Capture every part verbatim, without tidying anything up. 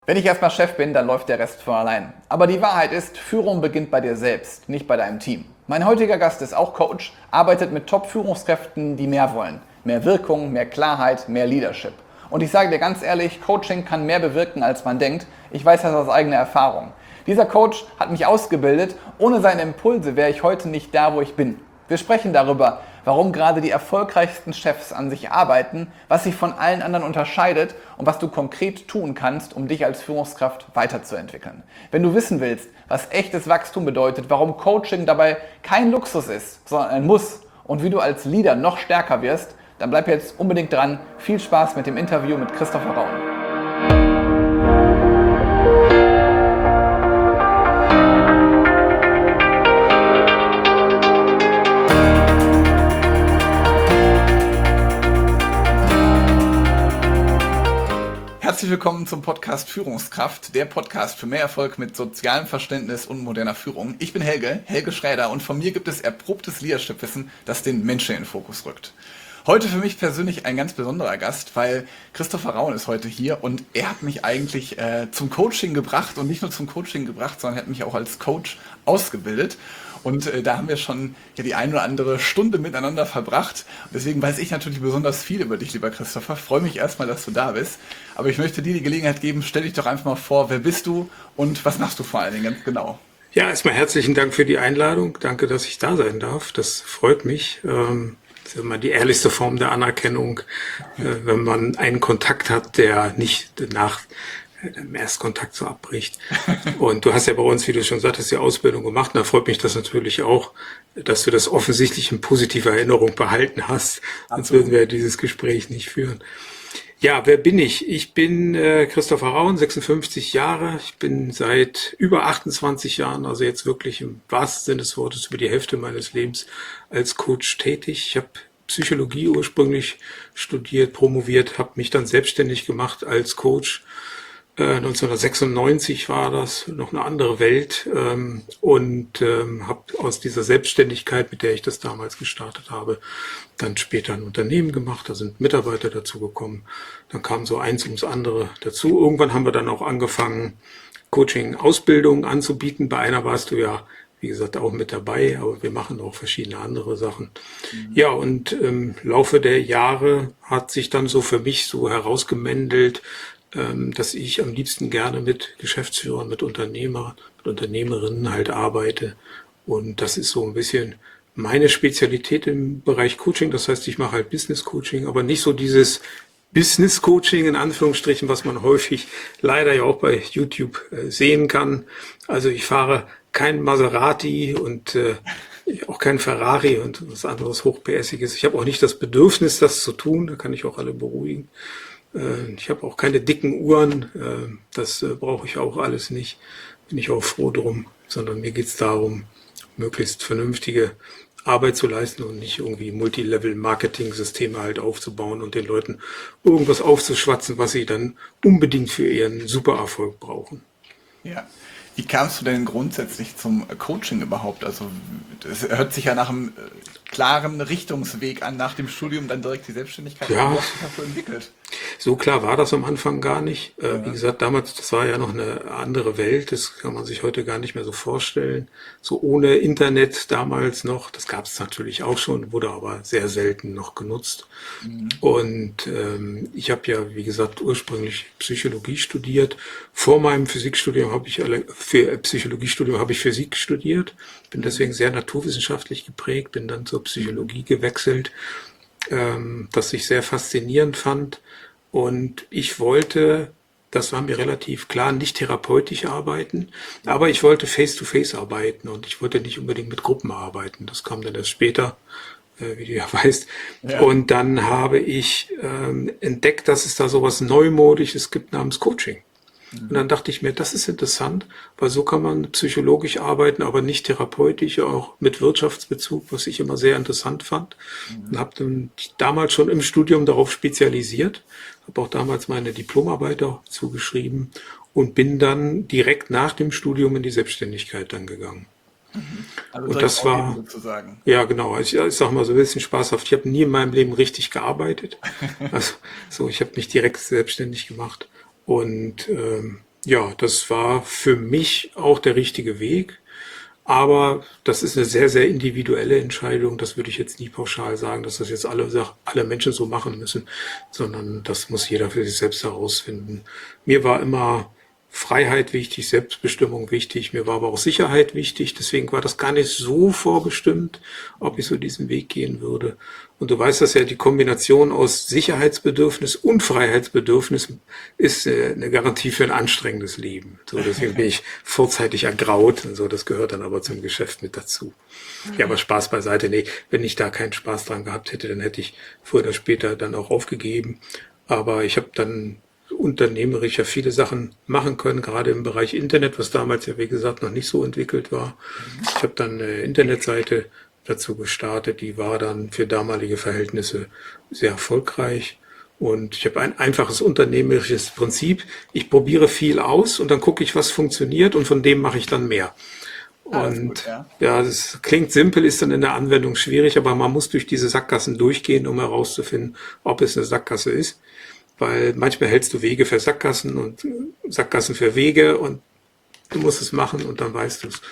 Wenn ich erstmal Chef bin, dann läuft der Rest von allein. Aber die Wahrheit ist, Führung beginnt bei dir selbst, nicht bei deinem Team. Mein heutiger Gast ist auch Coach, arbeitet mit Top-Führungskräften, die mehr wollen. Mehr Wirkung, mehr Klarheit, mehr Leadership. Und ich sage dir ganz ehrlich, Coaching kann mehr bewirken, als man denkt. Ich weiß das aus eigener Erfahrung. Dieser Coach hat mich ausgebildet. Ohne seine Impulse wäre ich heute nicht da, wo ich bin. Wir sprechen darüber, warum gerade die erfolgreichsten Chefs an sich arbeiten, was sich von allen anderen unterscheidet und was du konkret tun kannst, um dich als Führungskraft weiterzuentwickeln. Wenn du wissen willst, was echtes Wachstum bedeutet, warum Coaching dabei kein Luxus ist, sondern ein Muss und wie du als Leader noch stärker wirst, dann bleib jetzt unbedingt dran. Viel Spaß mit dem Interview mit Christopher Rauen. Herzlich willkommen zum Podcast Führungskraft, der Podcast für mehr Erfolg mit sozialem Verständnis und moderner Führung. Ich bin Helge, Helge Schräder, und von mir gibt es erprobtes Leadership-Wissen, das den Menschen in den Fokus rückt. Heute für mich persönlich ein ganz besonderer Gast, weil Christopher Rauen ist heute hier und er hat mich eigentlich äh, zum Coaching gebracht und nicht nur zum Coaching gebracht, sondern hat mich auch als Coach ausgebildet. Und äh, da haben wir schon ja die ein oder andere Stunde miteinander verbracht. Und deswegen weiß ich natürlich besonders viel über dich, lieber Christopher. Freue mich erstmal, dass du da bist. Aber ich möchte dir die Gelegenheit geben, stell dich doch einfach mal vor, wer bist du und was machst du vor allen Dingen ganz genau? Ja, erstmal herzlichen Dank für die Einladung. Danke, dass ich da sein darf. Das freut mich. Ähm, das ist immer die ehrlichste Form der Anerkennung, äh, wenn man einen Kontakt hat, der nicht nach im Erstkontakt so abbricht. Und du hast ja bei uns, wie du schon sagtest, die Ausbildung gemacht. Und da freut mich das natürlich auch, dass du das offensichtlich in positiver Erinnerung behalten hast. Sonst würden wir ja dieses Gespräch nicht führen. Ja, wer bin ich? Ich bin äh, Christopher Rauen, sechsundfünfzig Jahre. Ich bin seit über achtundzwanzig Jahren, also jetzt wirklich im wahrsten Sinne des Wortes, über die Hälfte meines Lebens als Coach tätig. Ich habe Psychologie ursprünglich studiert, promoviert, habe mich dann selbstständig gemacht als Coach. neunzehnhundertsechsundneunzig war das, noch eine andere Welt, ähm, und ähm, habe aus dieser Selbstständigkeit, mit der ich das damals gestartet habe, dann später ein Unternehmen gemacht. Da sind Mitarbeiter dazu gekommen. Dann kam so eins ums andere dazu. Irgendwann haben wir dann auch angefangen, Coaching-Ausbildungen anzubieten. Bei einer warst du ja, wie gesagt, auch mit dabei, aber wir machen auch verschiedene andere Sachen. Mhm. Ja, und im Laufe der Jahre hat sich dann so für mich so herausgemändelt, dass ich am liebsten gerne mit Geschäftsführern, mit Unternehmern, mit Unternehmerinnen halt arbeite. Und das ist so ein bisschen meine Spezialität im Bereich Coaching. Das heißt, ich mache halt Business Coaching, aber nicht so dieses Business Coaching in Anführungsstrichen, was man häufig leider ja auch bei YouTube sehen kann. Also ich fahre kein Maserati und äh, auch kein Ferrari und was anderes Hochpässiges. Ich habe auch nicht das Bedürfnis, das zu tun. Da kann ich auch alle beruhigen. Ich habe auch keine dicken Uhren, das brauche ich auch alles nicht, bin ich auch froh drum, sondern mir geht es darum, möglichst vernünftige Arbeit zu leisten und nicht irgendwie Multilevel-Marketing-Systeme halt aufzubauen und den Leuten irgendwas aufzuschwatzen, was sie dann unbedingt für ihren Supererfolg brauchen. Ja. Wie kamst du denn grundsätzlich zum Coaching überhaupt? Also es hört sich ja nach einem klaren Richtungsweg an, nach dem Studium dann direkt die Selbstständigkeit. Ja, was sich dafür entwickelt. So klar war das am Anfang gar nicht. Ja. Wie gesagt, damals, das war ja noch eine andere Welt, das kann man sich heute gar nicht mehr so vorstellen. So ohne Internet damals noch, das gab es natürlich auch schon, wurde aber sehr selten noch genutzt. Mhm. Und ähm, ich habe ja, wie gesagt, ursprünglich Psychologie studiert. Vor meinem Physikstudium habe ich, für Psychologiestudium habe ich Physik studiert, bin deswegen sehr naturwissenschaftlich geprägt, bin dann zur Psychologie gewechselt, ähm, das ich sehr faszinierend fand. Und ich wollte, das war mir relativ klar, nicht therapeutisch arbeiten, aber ich wollte face-to-face arbeiten und ich wollte nicht unbedingt mit Gruppen arbeiten. Das kam dann erst später, äh, wie du ja weißt. Ja. Und dann habe ich ähm, entdeckt, dass es da sowas Neumodisches gibt namens Coaching. Und dann dachte ich mir, das ist interessant, weil so kann man psychologisch arbeiten, aber nicht therapeutisch, auch mit Wirtschaftsbezug, was ich immer sehr interessant fand. Mhm. Und habe dann damals schon im Studium darauf spezialisiert, habe auch damals meine Diplomarbeit dazu geschrieben und bin dann direkt nach dem Studium in die Selbstständigkeit dann gegangen. Mhm. Also und das war sozusagen. Ja, genau. Ich, ich sag mal so ein bisschen spaßhaft. Ich habe nie in meinem Leben richtig gearbeitet. Also so, ich habe mich direkt selbstständig gemacht. Und ähm, Ja, das war für mich auch der richtige Weg. Aber das ist eine sehr, sehr individuelle Entscheidung. Das würde ich jetzt nie pauschal sagen, dass das jetzt alle, alle Menschen so machen müssen, sondern das muss jeder für sich selbst herausfinden. Mir war immer Freiheit wichtig, Selbstbestimmung wichtig. Mir war aber auch Sicherheit wichtig. Deswegen war das gar nicht so vorbestimmt, ob ich so diesen Weg gehen würde. Und du weißt, dass ja die Kombination aus Sicherheitsbedürfnis und Freiheitsbedürfnis ist äh, eine Garantie für ein anstrengendes Leben. So, deswegen bin ich vorzeitig ergraut und so. Das gehört dann aber zum Geschäft mit dazu. Ja, aber Spaß beiseite. Nee, wenn ich da keinen Spaß dran gehabt hätte, dann hätte ich früher oder später dann auch aufgegeben. Aber ich habe dann unternehmerisch ja viele Sachen machen können, gerade im Bereich Internet, was damals ja, wie gesagt, noch nicht so entwickelt war. Ich habe dann eine Internetseite dazu gestartet, die war dann für damalige Verhältnisse sehr erfolgreich. Und ich habe ein einfaches unternehmerisches Prinzip. Ich probiere viel aus und dann gucke ich, was funktioniert und von dem mache ich dann mehr. Ah, das ist Und gut, ja. ja, das klingt simpel, ist dann in der Anwendung schwierig, aber man muss durch diese Sackgassen durchgehen, um herauszufinden, ob es eine Sackgasse ist. Weil manchmal hältst du Wege für Sackgassen und Sackgassen für Wege und du musst es machen und dann weißt du es.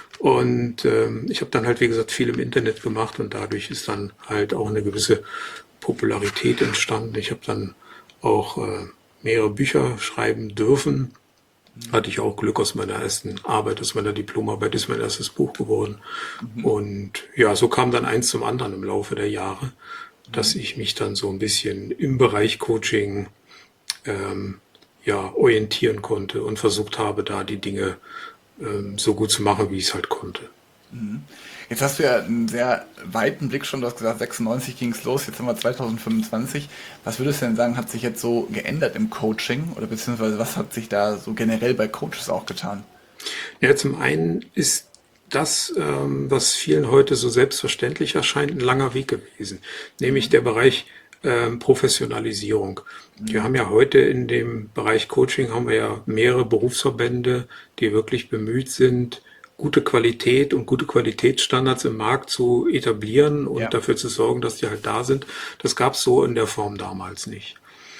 Und ähm, ich habe dann halt, wie gesagt, viel im Internet gemacht und dadurch ist dann halt auch eine gewisse Popularität entstanden. Ich habe dann auch äh, mehrere Bücher schreiben dürfen. Hatte ich auch Glück aus meiner ersten Arbeit, aus meiner Diplomarbeit ist mein erstes Buch geworden. Mhm. Und ja, so kam dann eins zum anderen im Laufe der Jahre, dass ich mich dann so ein bisschen im Bereich Coaching ähm, ja, orientieren konnte und versucht habe, da die Dinge ähm, so gut zu machen, wie ich es halt konnte. Jetzt hast du ja einen sehr weiten Blick schon, du hast gesagt, sechsundneunzig ging es los, jetzt haben wir zweitausendfünfundzwanzig. Was würdest du denn sagen, hat sich jetzt so geändert im Coaching oder beziehungsweise was hat sich da so generell bei Coaches auch getan? Ja, zum einen ist das, ähm, was vielen heute so selbstverständlich erscheint, ein langer Weg gewesen, nämlich der Bereich ähm, Professionalisierung. Wir haben ja heute in dem Bereich Coaching haben wir ja mehrere Berufsverbände, die wirklich bemüht sind, gute Qualität und gute Qualitätsstandards im Markt zu etablieren und Ja. dafür zu sorgen, dass die halt da sind. Das gab es so in der Form damals nicht.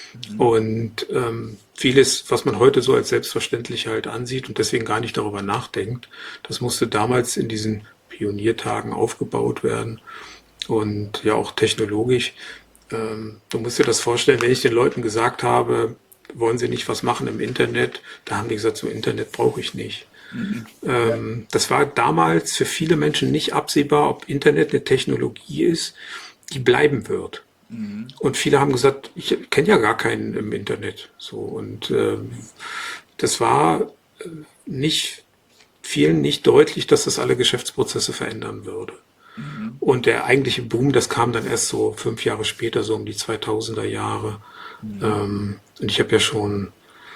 Und ähm, vieles, was man heute so als selbstverständlich halt ansieht und deswegen gar nicht darüber nachdenkt, das musste damals in diesen Pioniertagen aufgebaut werden und ja auch technologisch. Ähm, du musst dir das vorstellen, wenn ich den Leuten gesagt habe, wollen sie nicht was machen im Internet, da haben die gesagt, so Internet brauche ich nicht. Mhm. Ähm, das war damals für viele Menschen nicht absehbar, ob Internet eine Technologie ist, die bleiben wird. Und viele haben gesagt, ich kenne ja gar keinen im Internet. So und ähm, das war äh, nicht vielen nicht deutlich, dass das alle Geschäftsprozesse verändern würde. Mhm. Und der eigentliche Boom, das kam dann erst so fünf Jahre später, so um die zweitausender Jahre. Mhm. Ähm, und ich habe ja schon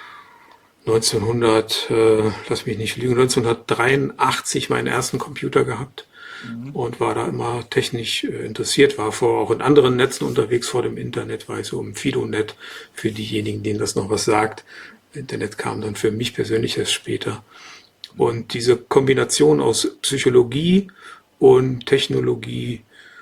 neunzehnhundert, äh, lass mich nicht lügen, neunzehnhundertdreiundachtzig meinen ersten Computer gehabt. Und war da immer technisch äh, interessiert, war vorher auch in anderen Netzen unterwegs vor dem Internet, war ich so im Fidonet, für diejenigen, denen das noch was sagt. Internet kam dann für mich persönlich erst später. Und diese Kombination aus Psychologie und Technologie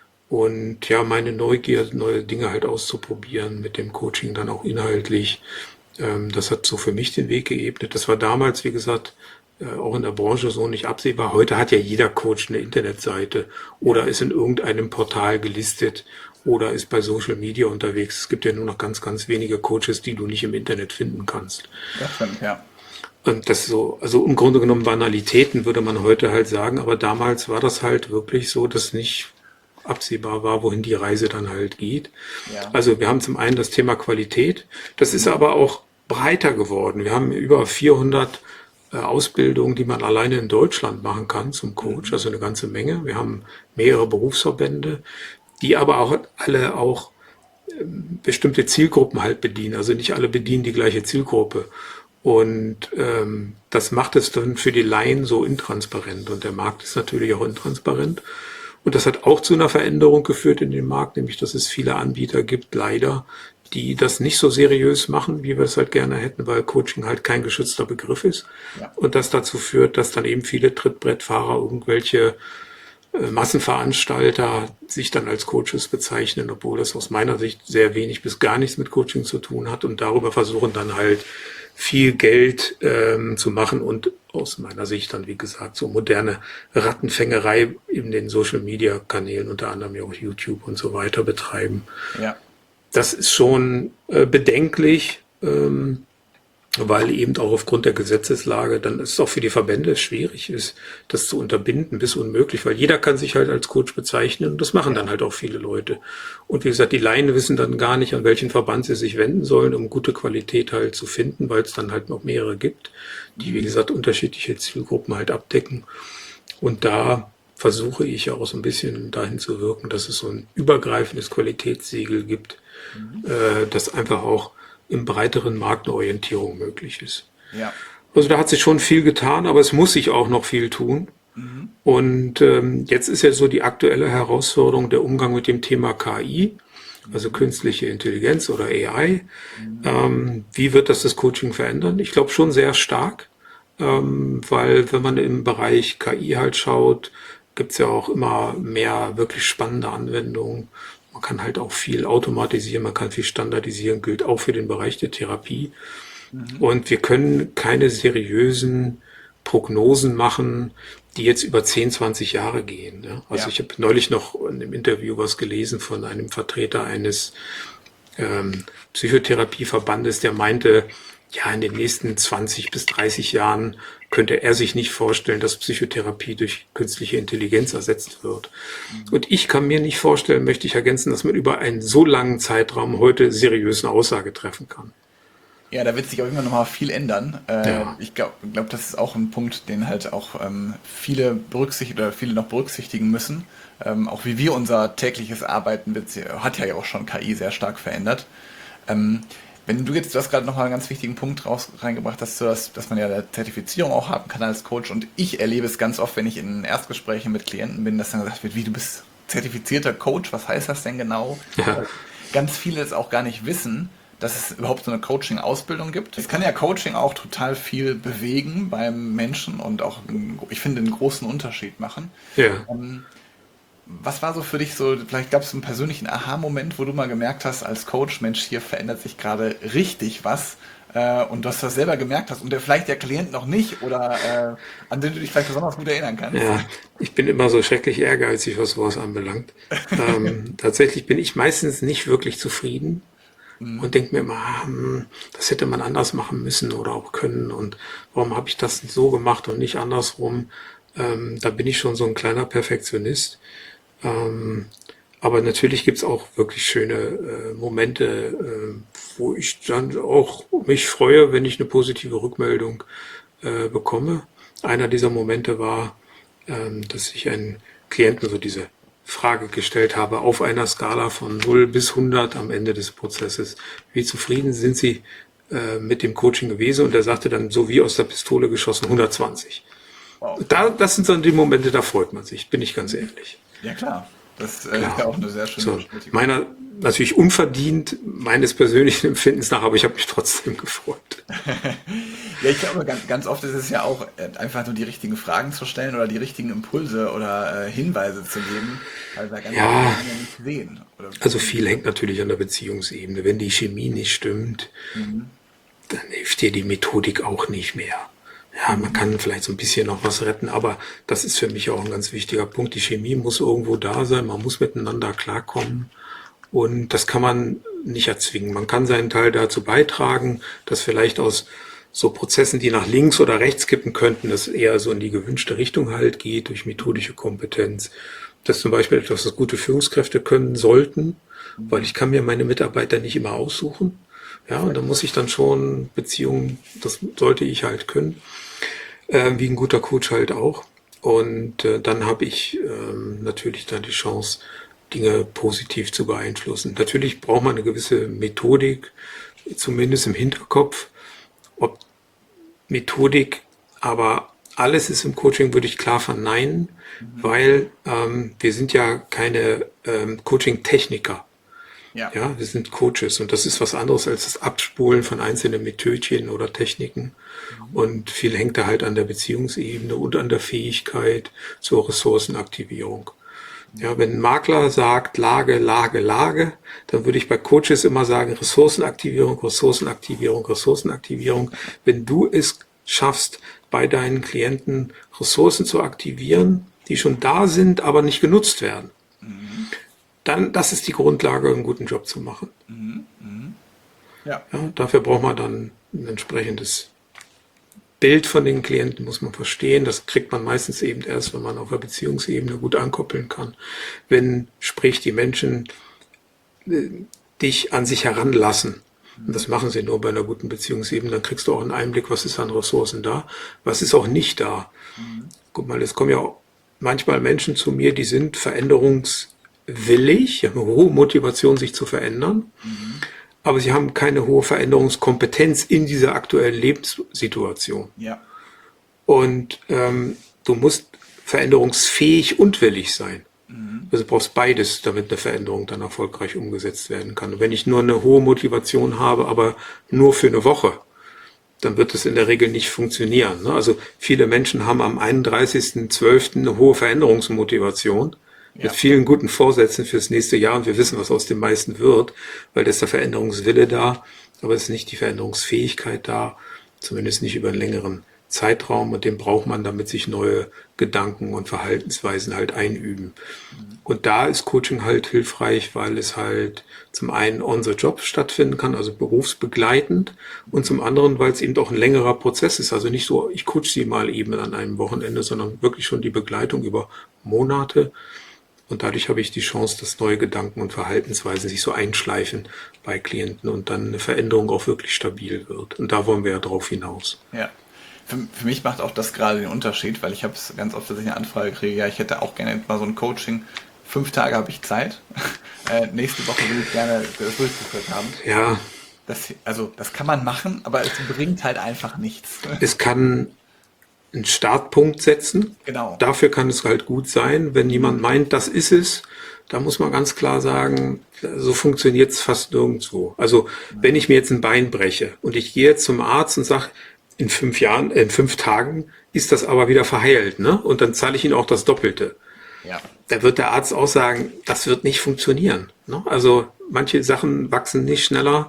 und ja, meine Neugier, neue Dinge halt auszuprobieren, mit dem Coaching dann auch inhaltlich, ähm, das hat so für mich den Weg geebnet. Das war damals, wie gesagt, auch in der Branche so nicht absehbar. Heute hat ja jeder Coach eine Internetseite oder ist in irgendeinem Portal gelistet oder ist bei Social Media unterwegs. Es gibt ja nur noch ganz, ganz wenige Coaches, die du nicht im Internet finden kannst. Das stimmt, ja. Und das so, also im Grunde genommen Banalitäten würde man heute halt sagen, aber damals war das halt wirklich so, dass nicht absehbar war, wohin die Reise dann halt geht. Ja. Also wir haben zum einen das Thema Qualität. Das mhm. ist aber auch breiter geworden. Wir haben über vierhundert Ausbildung, die man alleine in Deutschland machen kann zum Coach, also eine ganze Menge. Wir haben mehrere Berufsverbände, die aber auch alle auch bestimmte Zielgruppen halt bedienen. Also nicht alle bedienen die gleiche Zielgruppe. Und ähm, das macht es dann für die Laien so intransparent. Und der Markt ist natürlich auch intransparent. Und das hat auch zu einer Veränderung geführt in dem Markt, nämlich dass es viele Anbieter gibt, leider, die das nicht so seriös machen, wie wir es halt gerne hätten, weil Coaching halt kein geschützter Begriff ist. Ja. Und das dazu führt, dass dann eben viele Trittbrettfahrer, irgendwelche äh, Massenveranstalter sich dann als Coaches bezeichnen, obwohl das aus meiner Sicht sehr wenig bis gar nichts mit Coaching zu tun hat und darüber versuchen dann halt viel Geld ähm, zu machen und aus meiner Sicht dann, wie gesagt, so moderne Rattenfängerei in den Social-Media-Kanälen, unter anderem ja auch YouTube und so weiter betreiben. Ja. Das ist schon äh, bedenklich, ähm, weil eben auch aufgrund der Gesetzeslage dann ist es auch für die Verbände schwierig ist, das zu unterbinden, bis unmöglich, weil jeder kann sich halt als Coach bezeichnen und das machen dann halt auch viele Leute. Und wie gesagt, die Laien wissen dann gar nicht, an welchen Verband sie sich wenden sollen, um gute Qualität halt zu finden, weil es dann halt noch mehrere gibt, die, wie gesagt, unterschiedliche Zielgruppen halt abdecken. Und da versuche ich auch so ein bisschen dahin zu wirken, dass es so ein übergreifendes Qualitätssiegel gibt, mhm. äh, das einfach auch im breiteren Markt eine Orientierung möglich ist. Ja. Also da hat sich schon viel getan, aber es muss sich auch noch viel tun. Mhm. Und ähm, jetzt ist ja so die aktuelle Herausforderung der Umgang mit dem Thema K I, also künstliche Intelligenz oder A I. Mhm. Ähm, wie wird das das Coaching verändern? Ich glaube schon sehr stark, ähm, weil wenn man im Bereich K I halt schaut, gibt es ja auch immer mehr wirklich spannende Anwendungen. Man kann halt auch viel automatisieren, man kann viel standardisieren, gilt auch für den Bereich der Therapie. Mhm. Und wir können keine seriösen Prognosen machen, die jetzt über zehn, zwanzig Jahre gehen. Ja? Also ja. Ich habe neulich noch in einem Interview was gelesen von einem Vertreter eines ähm, Psychotherapieverbandes, der meinte, ja, in den nächsten zwanzig bis dreißig Jahren könnte er sich nicht vorstellen, dass Psychotherapie durch künstliche Intelligenz ersetzt wird. Mhm. Und ich kann mir nicht vorstellen, möchte ich ergänzen, dass man über einen so langen Zeitraum heute seriös eine Aussage treffen kann. Ja, da wird sich auch immer noch mal viel ändern. Äh, ja. Ich glaube, glaub, das ist auch ein Punkt, den halt auch ähm, viele berücksichtigen oder viele noch berücksichtigen müssen. Ähm, auch wie wir unser tägliches Arbeiten wird, hat ja auch schon K I sehr stark verändert. Ähm, Wenn du jetzt, du hast gerade nochmal einen ganz wichtigen Punkt raus, reingebracht, dass, du das, dass man ja eine Zertifizierung auch haben kann als Coach, und ich erlebe es ganz oft, wenn ich in Erstgesprächen mit Klienten bin, dass dann gesagt wird, wie, du bist zertifizierter Coach, was heißt das denn genau? Ja. Ganz viele es auch gar nicht wissen, dass es überhaupt so eine Coaching-Ausbildung gibt. Es kann ja Coaching auch total viel bewegen beim Menschen und auch, ich finde, einen großen Unterschied machen. Ja. Ähm, Was war so für dich so, vielleicht gab es einen persönlichen Aha-Moment, wo du mal gemerkt hast als Coach, Mensch, hier verändert sich gerade richtig was äh, und du hast das selber gemerkt hast und der vielleicht der Klient noch nicht oder äh, an den du dich vielleicht besonders gut erinnern kannst? Ja, ich bin immer so schrecklich ehrgeizig, was sowas anbelangt. ähm, tatsächlich bin ich meistens nicht wirklich zufrieden mhm. und denke mir immer, hm, das hätte man anders machen müssen oder auch können und warum habe ich das so gemacht und nicht andersrum? Ähm, da bin ich schon so ein kleiner Perfektionist. Ähm, aber natürlich gibt's auch wirklich schöne äh, Momente, äh, wo ich dann auch mich freue, wenn ich eine positive Rückmeldung äh, bekomme. Einer dieser Momente war, ähm, dass ich einen Klienten so diese Frage gestellt habe, auf einer Skala von null bis hundert am Ende des Prozesses. Wie zufrieden sind Sie äh, mit dem Coaching gewesen? Und er sagte dann, so wie aus der Pistole geschossen, hundertzwanzig. Wow. Da, das sind so die Momente, da freut man sich, bin ich ganz ehrlich. Ja, klar. Das äh, ist ja auch eine sehr schöne so, meiner natürlich unverdient, meines persönlichen Empfindens nach, aber ich habe mich trotzdem gefreut. Ja, ich glaube, ganz, ganz oft ist es ja auch einfach nur die richtigen Fragen zu stellen oder die richtigen Impulse oder äh, Hinweise zu geben, weil wir ganz ja, viele ja nicht sehen. Oder also viel hängt natürlich an der Beziehungsebene. Wenn die Chemie nicht stimmt, mhm. dann hilft dir die Methodik auch nicht mehr. Ja, man kann vielleicht so ein bisschen noch was retten, aber das ist für mich auch ein ganz wichtiger Punkt. Die Chemie muss irgendwo da sein, man muss miteinander klarkommen und das kann man nicht erzwingen. Man kann seinen Teil dazu beitragen, dass vielleicht aus so Prozessen, die nach links oder rechts kippen könnten, das eher so in die gewünschte Richtung halt geht, durch methodische Kompetenz. Das ist zum Beispiel etwas, was gute Führungskräfte können sollten, weil ich kann mir meine Mitarbeiter nicht immer aussuchen. Ja, und da muss ich dann schon Beziehungen, das sollte ich halt können. Äh, wie ein guter Coach halt auch. Und äh, dann habe ich ähm, natürlich dann die Chance, Dinge positiv zu beeinflussen. Natürlich braucht man eine gewisse Methodik, zumindest im Hinterkopf. Ob Methodik, aber alles ist im Coaching, würde ich klar verneinen, mhm. weil ähm, wir sind ja keine ähm, Coaching-Techniker. Ja. ja, wir sind Coaches und das ist was anderes als das Abspulen von einzelnen Methodchen oder Techniken. Mhm. Und viel hängt da halt an der Beziehungsebene und an der Fähigkeit zur Ressourcenaktivierung. Ja, wenn ein Makler sagt Lage, Lage, Lage, dann würde ich bei Coaches immer sagen Ressourcenaktivierung, Ressourcenaktivierung, Ressourcenaktivierung. Wenn du es schaffst, bei deinen Klienten Ressourcen zu aktivieren, die schon da sind, aber nicht genutzt werden, mhm. dann, das ist die Grundlage, einen guten Job zu machen. Mhm. Mhm. Ja. Ja, dafür braucht man dann ein entsprechendes Bild von den Klienten, muss man verstehen. Das kriegt man meistens eben erst, wenn man auf der Beziehungsebene gut ankoppeln kann. Wenn, sprich, die Menschen äh, dich an sich heranlassen. Und das machen sie nur bei einer guten Beziehungsebene. Dann kriegst du auch einen Einblick, was ist an Ressourcen da, was ist auch nicht da. Mhm. Guck mal, es kommen ja auch manchmal Menschen zu mir, die sind veränderungswillig, haben eine hohe Motivation, sich zu verändern. Mhm. Aber sie haben keine hohe Veränderungskompetenz in dieser aktuellen Lebenssituation. Ja. Und ähm, du musst veränderungsfähig und willig sein. Mhm. Also du brauchst beides, damit eine Veränderung dann erfolgreich umgesetzt werden kann. Und wenn ich nur eine hohe Motivation habe, aber nur für eine Woche, dann wird das in der Regel nicht funktionieren. Ne? Also viele Menschen haben am einunddreißigsten zwölften eine hohe Veränderungsmotivation. Mit ja. vielen guten Vorsätzen fürs nächste Jahr und wir wissen, was aus dem meisten wird, weil da ist der Veränderungswille da, aber es ist nicht die Veränderungsfähigkeit da, zumindest nicht über einen längeren Zeitraum und den braucht man, damit sich neue Gedanken und Verhaltensweisen halt einüben. Mhm. Und da ist Coaching halt hilfreich, weil es halt zum einen on the job stattfinden kann, also berufsbegleitend und zum anderen, weil es eben auch ein längerer Prozess ist, also nicht so, ich coach sie mal eben an einem Wochenende, sondern wirklich schon die Begleitung über Monate. Und dadurch habe ich die Chance, dass neue Gedanken und Verhaltensweisen sich so einschleifen bei Klienten und dann eine Veränderung auch wirklich stabil wird. Und da wollen wir ja drauf hinaus. Ja, für, für mich macht auch das gerade den Unterschied, weil ich habe es ganz oft, dass ich eine Anfrage kriege, ja, ich hätte auch gerne mal so ein Coaching. Fünf Tage habe ich Zeit. äh, nächste Woche würde ich gerne das durchgeführt haben. Ja. Das, also das kann man machen, aber es bringt halt einfach nichts. Es kann einen Startpunkt setzen. Genau. Dafür kann es halt gut sein, wenn jemand meint, das ist es. Da muss man ganz klar sagen, so funktioniert es fast nirgendwo. Also wenn ich mir jetzt ein Bein breche und ich gehe jetzt zum Arzt und sage, in fünf Jahren, in fünf Tagen ist das aber wieder verheilt, ne? Und dann zahle ich Ihnen auch das Doppelte. Ja. Da wird der Arzt auch sagen, das wird nicht funktionieren. Ne? Also manche Sachen wachsen nicht schneller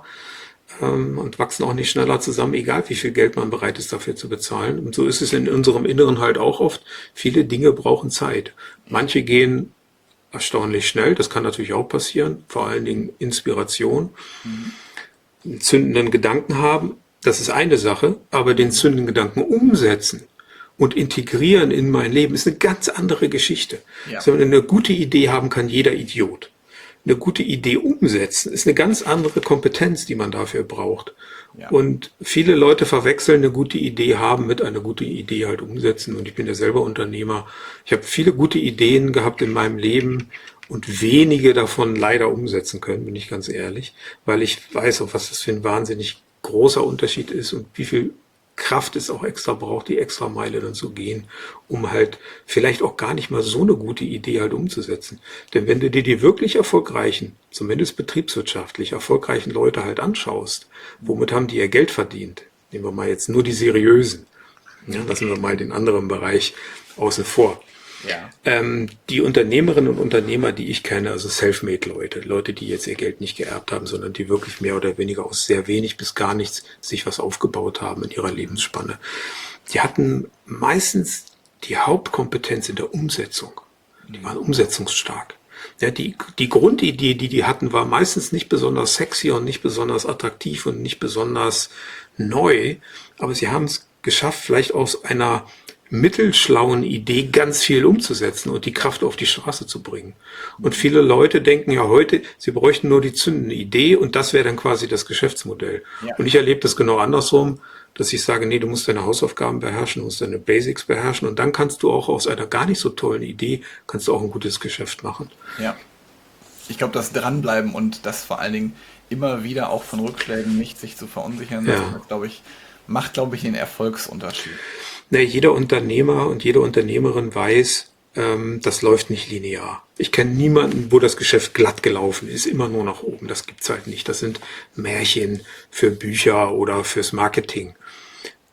und wachsen auch nicht schneller zusammen, egal wie viel Geld man bereit ist dafür zu bezahlen. Und so ist es in unserem Inneren halt auch oft. Viele Dinge brauchen Zeit. Manche gehen erstaunlich schnell, das kann natürlich auch passieren, vor allen Dingen Inspiration. Mhm. Einen zündenden Gedanken haben, das ist eine Sache, aber den zündenden Gedanken umsetzen und integrieren in mein Leben ist eine ganz andere Geschichte. Ja. Also, wenn eine gute Idee haben kann jeder Idiot. Eine gute Idee umsetzen ist eine ganz andere Kompetenz, die man dafür braucht. Ja. Und viele Leute verwechseln eine gute Idee haben mit einer guten Idee halt umsetzen. Und ich bin ja selber Unternehmer. Ich habe viele gute Ideen gehabt in meinem Leben und wenige davon leider umsetzen können, bin ich ganz ehrlich, weil ich weiß auch, was das für ein wahnsinnig großer Unterschied ist und wie viel Kraft es auch extra braucht, die extra Meile dann zu gehen, um halt vielleicht auch gar nicht mal so eine gute Idee halt umzusetzen. Denn wenn du dir die wirklich erfolgreichen, zumindest betriebswirtschaftlich erfolgreichen Leute halt anschaust, womit haben die ihr Geld verdient? Nehmen wir mal jetzt nur die seriösen. Ja, lassen wir mal den anderen Bereich außen vor. Ja. Ähm, die Unternehmerinnen und Unternehmer, die ich kenne, also Selfmade-Leute, Leute, die jetzt ihr Geld nicht geerbt haben, sondern die wirklich mehr oder weniger aus sehr wenig bis gar nichts sich was aufgebaut haben in ihrer Lebensspanne, die hatten meistens die Hauptkompetenz in der Umsetzung. Die waren umsetzungsstark. Ja, die, die Grundidee, die die hatten, war meistens nicht besonders sexy und nicht besonders attraktiv und nicht besonders neu, aber sie haben es geschafft, vielleicht aus einer mittelschlauen Idee ganz viel umzusetzen und die Kraft auf die Straße zu bringen. Und viele Leute denken ja heute, sie bräuchten nur die zündende Idee und das wäre dann quasi das Geschäftsmodell. Ja. Und ich erlebe das genau andersrum, dass ich sage, nee, du musst deine Hausaufgaben beherrschen, du musst deine Basics beherrschen und dann kannst du auch aus einer gar nicht so tollen Idee, kannst du auch ein gutes Geschäft machen. Ja, ich glaube, das Dranbleiben und das vor allen Dingen immer wieder auch von Rückschlägen nicht sich zu verunsichern, Ja. das glaube ich, macht, glaube ich, den Erfolgsunterschied. Na, jeder Unternehmer und jede Unternehmerin weiß, ähm, das läuft nicht linear. Ich kenne niemanden, wo das Geschäft glatt gelaufen ist, immer nur nach oben. Das gibt's halt nicht. Das sind Märchen für Bücher oder fürs Marketing.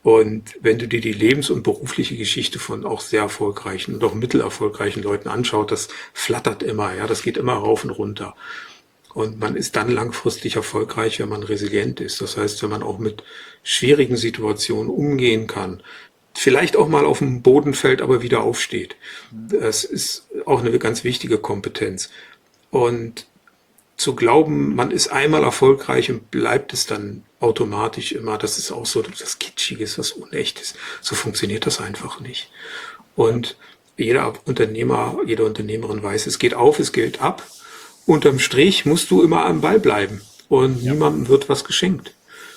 Und wenn du dir die lebens- und berufliche Geschichte von auch sehr erfolgreichen und auch mittelerfolgreichen Leuten anschaut, das flattert immer, ja, das geht immer rauf und runter. Und man ist dann langfristig erfolgreich, wenn man resilient ist. Das heißt, wenn man auch mit schwierigen Situationen umgehen kann, vielleicht auch mal auf dem Boden fällt, aber wieder aufsteht. Das ist auch eine ganz wichtige Kompetenz. Und zu glauben, man ist einmal erfolgreich und bleibt es dann automatisch immer, das ist auch so das Kitschiges, was Unechtes. So funktioniert das einfach nicht. Und jeder Unternehmer, jede Unternehmerin weiß, es geht auf, es geht ab. Unterm Strich musst du immer am Ball bleiben und ja. niemandem wird was geschenkt.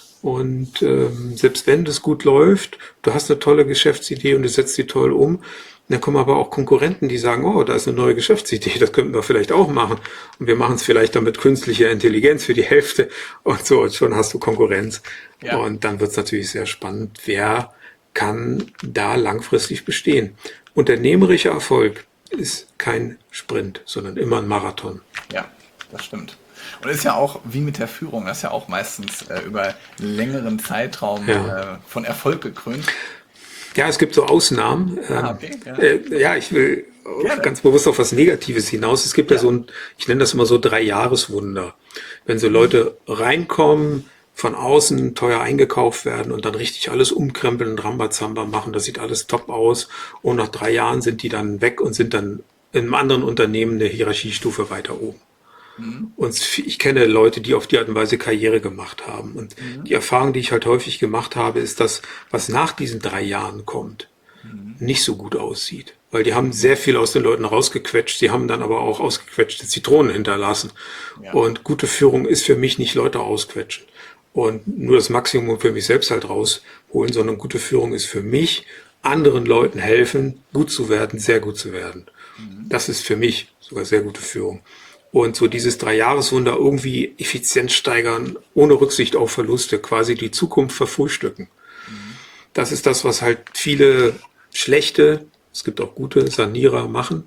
Und ähm, selbst wenn das gut läuft, du hast eine tolle Geschäftsidee und du setzt die toll um, dann kommen aber auch Konkurrenten, die sagen, oh, da ist eine neue Geschäftsidee, das könnten wir vielleicht auch machen. Und wir machen es vielleicht dann mit künstlicher Intelligenz für die Hälfte und so, und schon hast du Konkurrenz. Ja. Und dann wird es natürlich sehr spannend, wer kann da langfristig bestehen. Unternehmerischer Erfolg ist kein Sprint, sondern immer ein Marathon. Ja, das stimmt. Und ist ja auch wie mit der Führung, das ist ja auch meistens äh, über einen längeren Zeitraum ja. äh, von Erfolg gekrönt. Ja, es gibt so Ausnahmen. Ah, okay, ja. Äh, ja, ich will Gerne. ganz bewusst auf was Negatives hinaus. Es gibt ja, ja so ein, ich nenne das immer so Drei-Jahres-Wunder. Wenn so Leute reinkommen, von außen teuer eingekauft werden und dann richtig alles umkrempeln und Rambazamba machen, das sieht alles top aus. Und nach drei Jahren sind die dann weg und sind dann in einem anderen Unternehmen eine Hierarchiestufe weiter oben. Mhm. Und ich kenne Leute, die auf die Art und Weise Karriere gemacht haben. Und mhm. die Erfahrung, die ich halt häufig gemacht habe, ist, dass was nach diesen drei Jahren kommt, mhm. nicht so gut aussieht. Weil die haben sehr viel aus den Leuten rausgequetscht. Sie haben dann aber auch ausgequetschte Zitronen hinterlassen. Ja. Und gute Führung ist für mich nicht Leute ausquetschen und nur das Maximum für mich selbst halt rausholen, sondern gute Führung ist für mich, anderen Leuten helfen, gut zu werden, sehr gut zu werden. Mhm. Das ist für mich sogar sehr gute Führung. Und so dieses Drei-Jahres-Wunder irgendwie Effizienz steigern, ohne Rücksicht auf Verluste, quasi die Zukunft verfrühstücken. Mhm. Das ist das, was halt viele schlechte, es gibt auch gute Sanierer machen.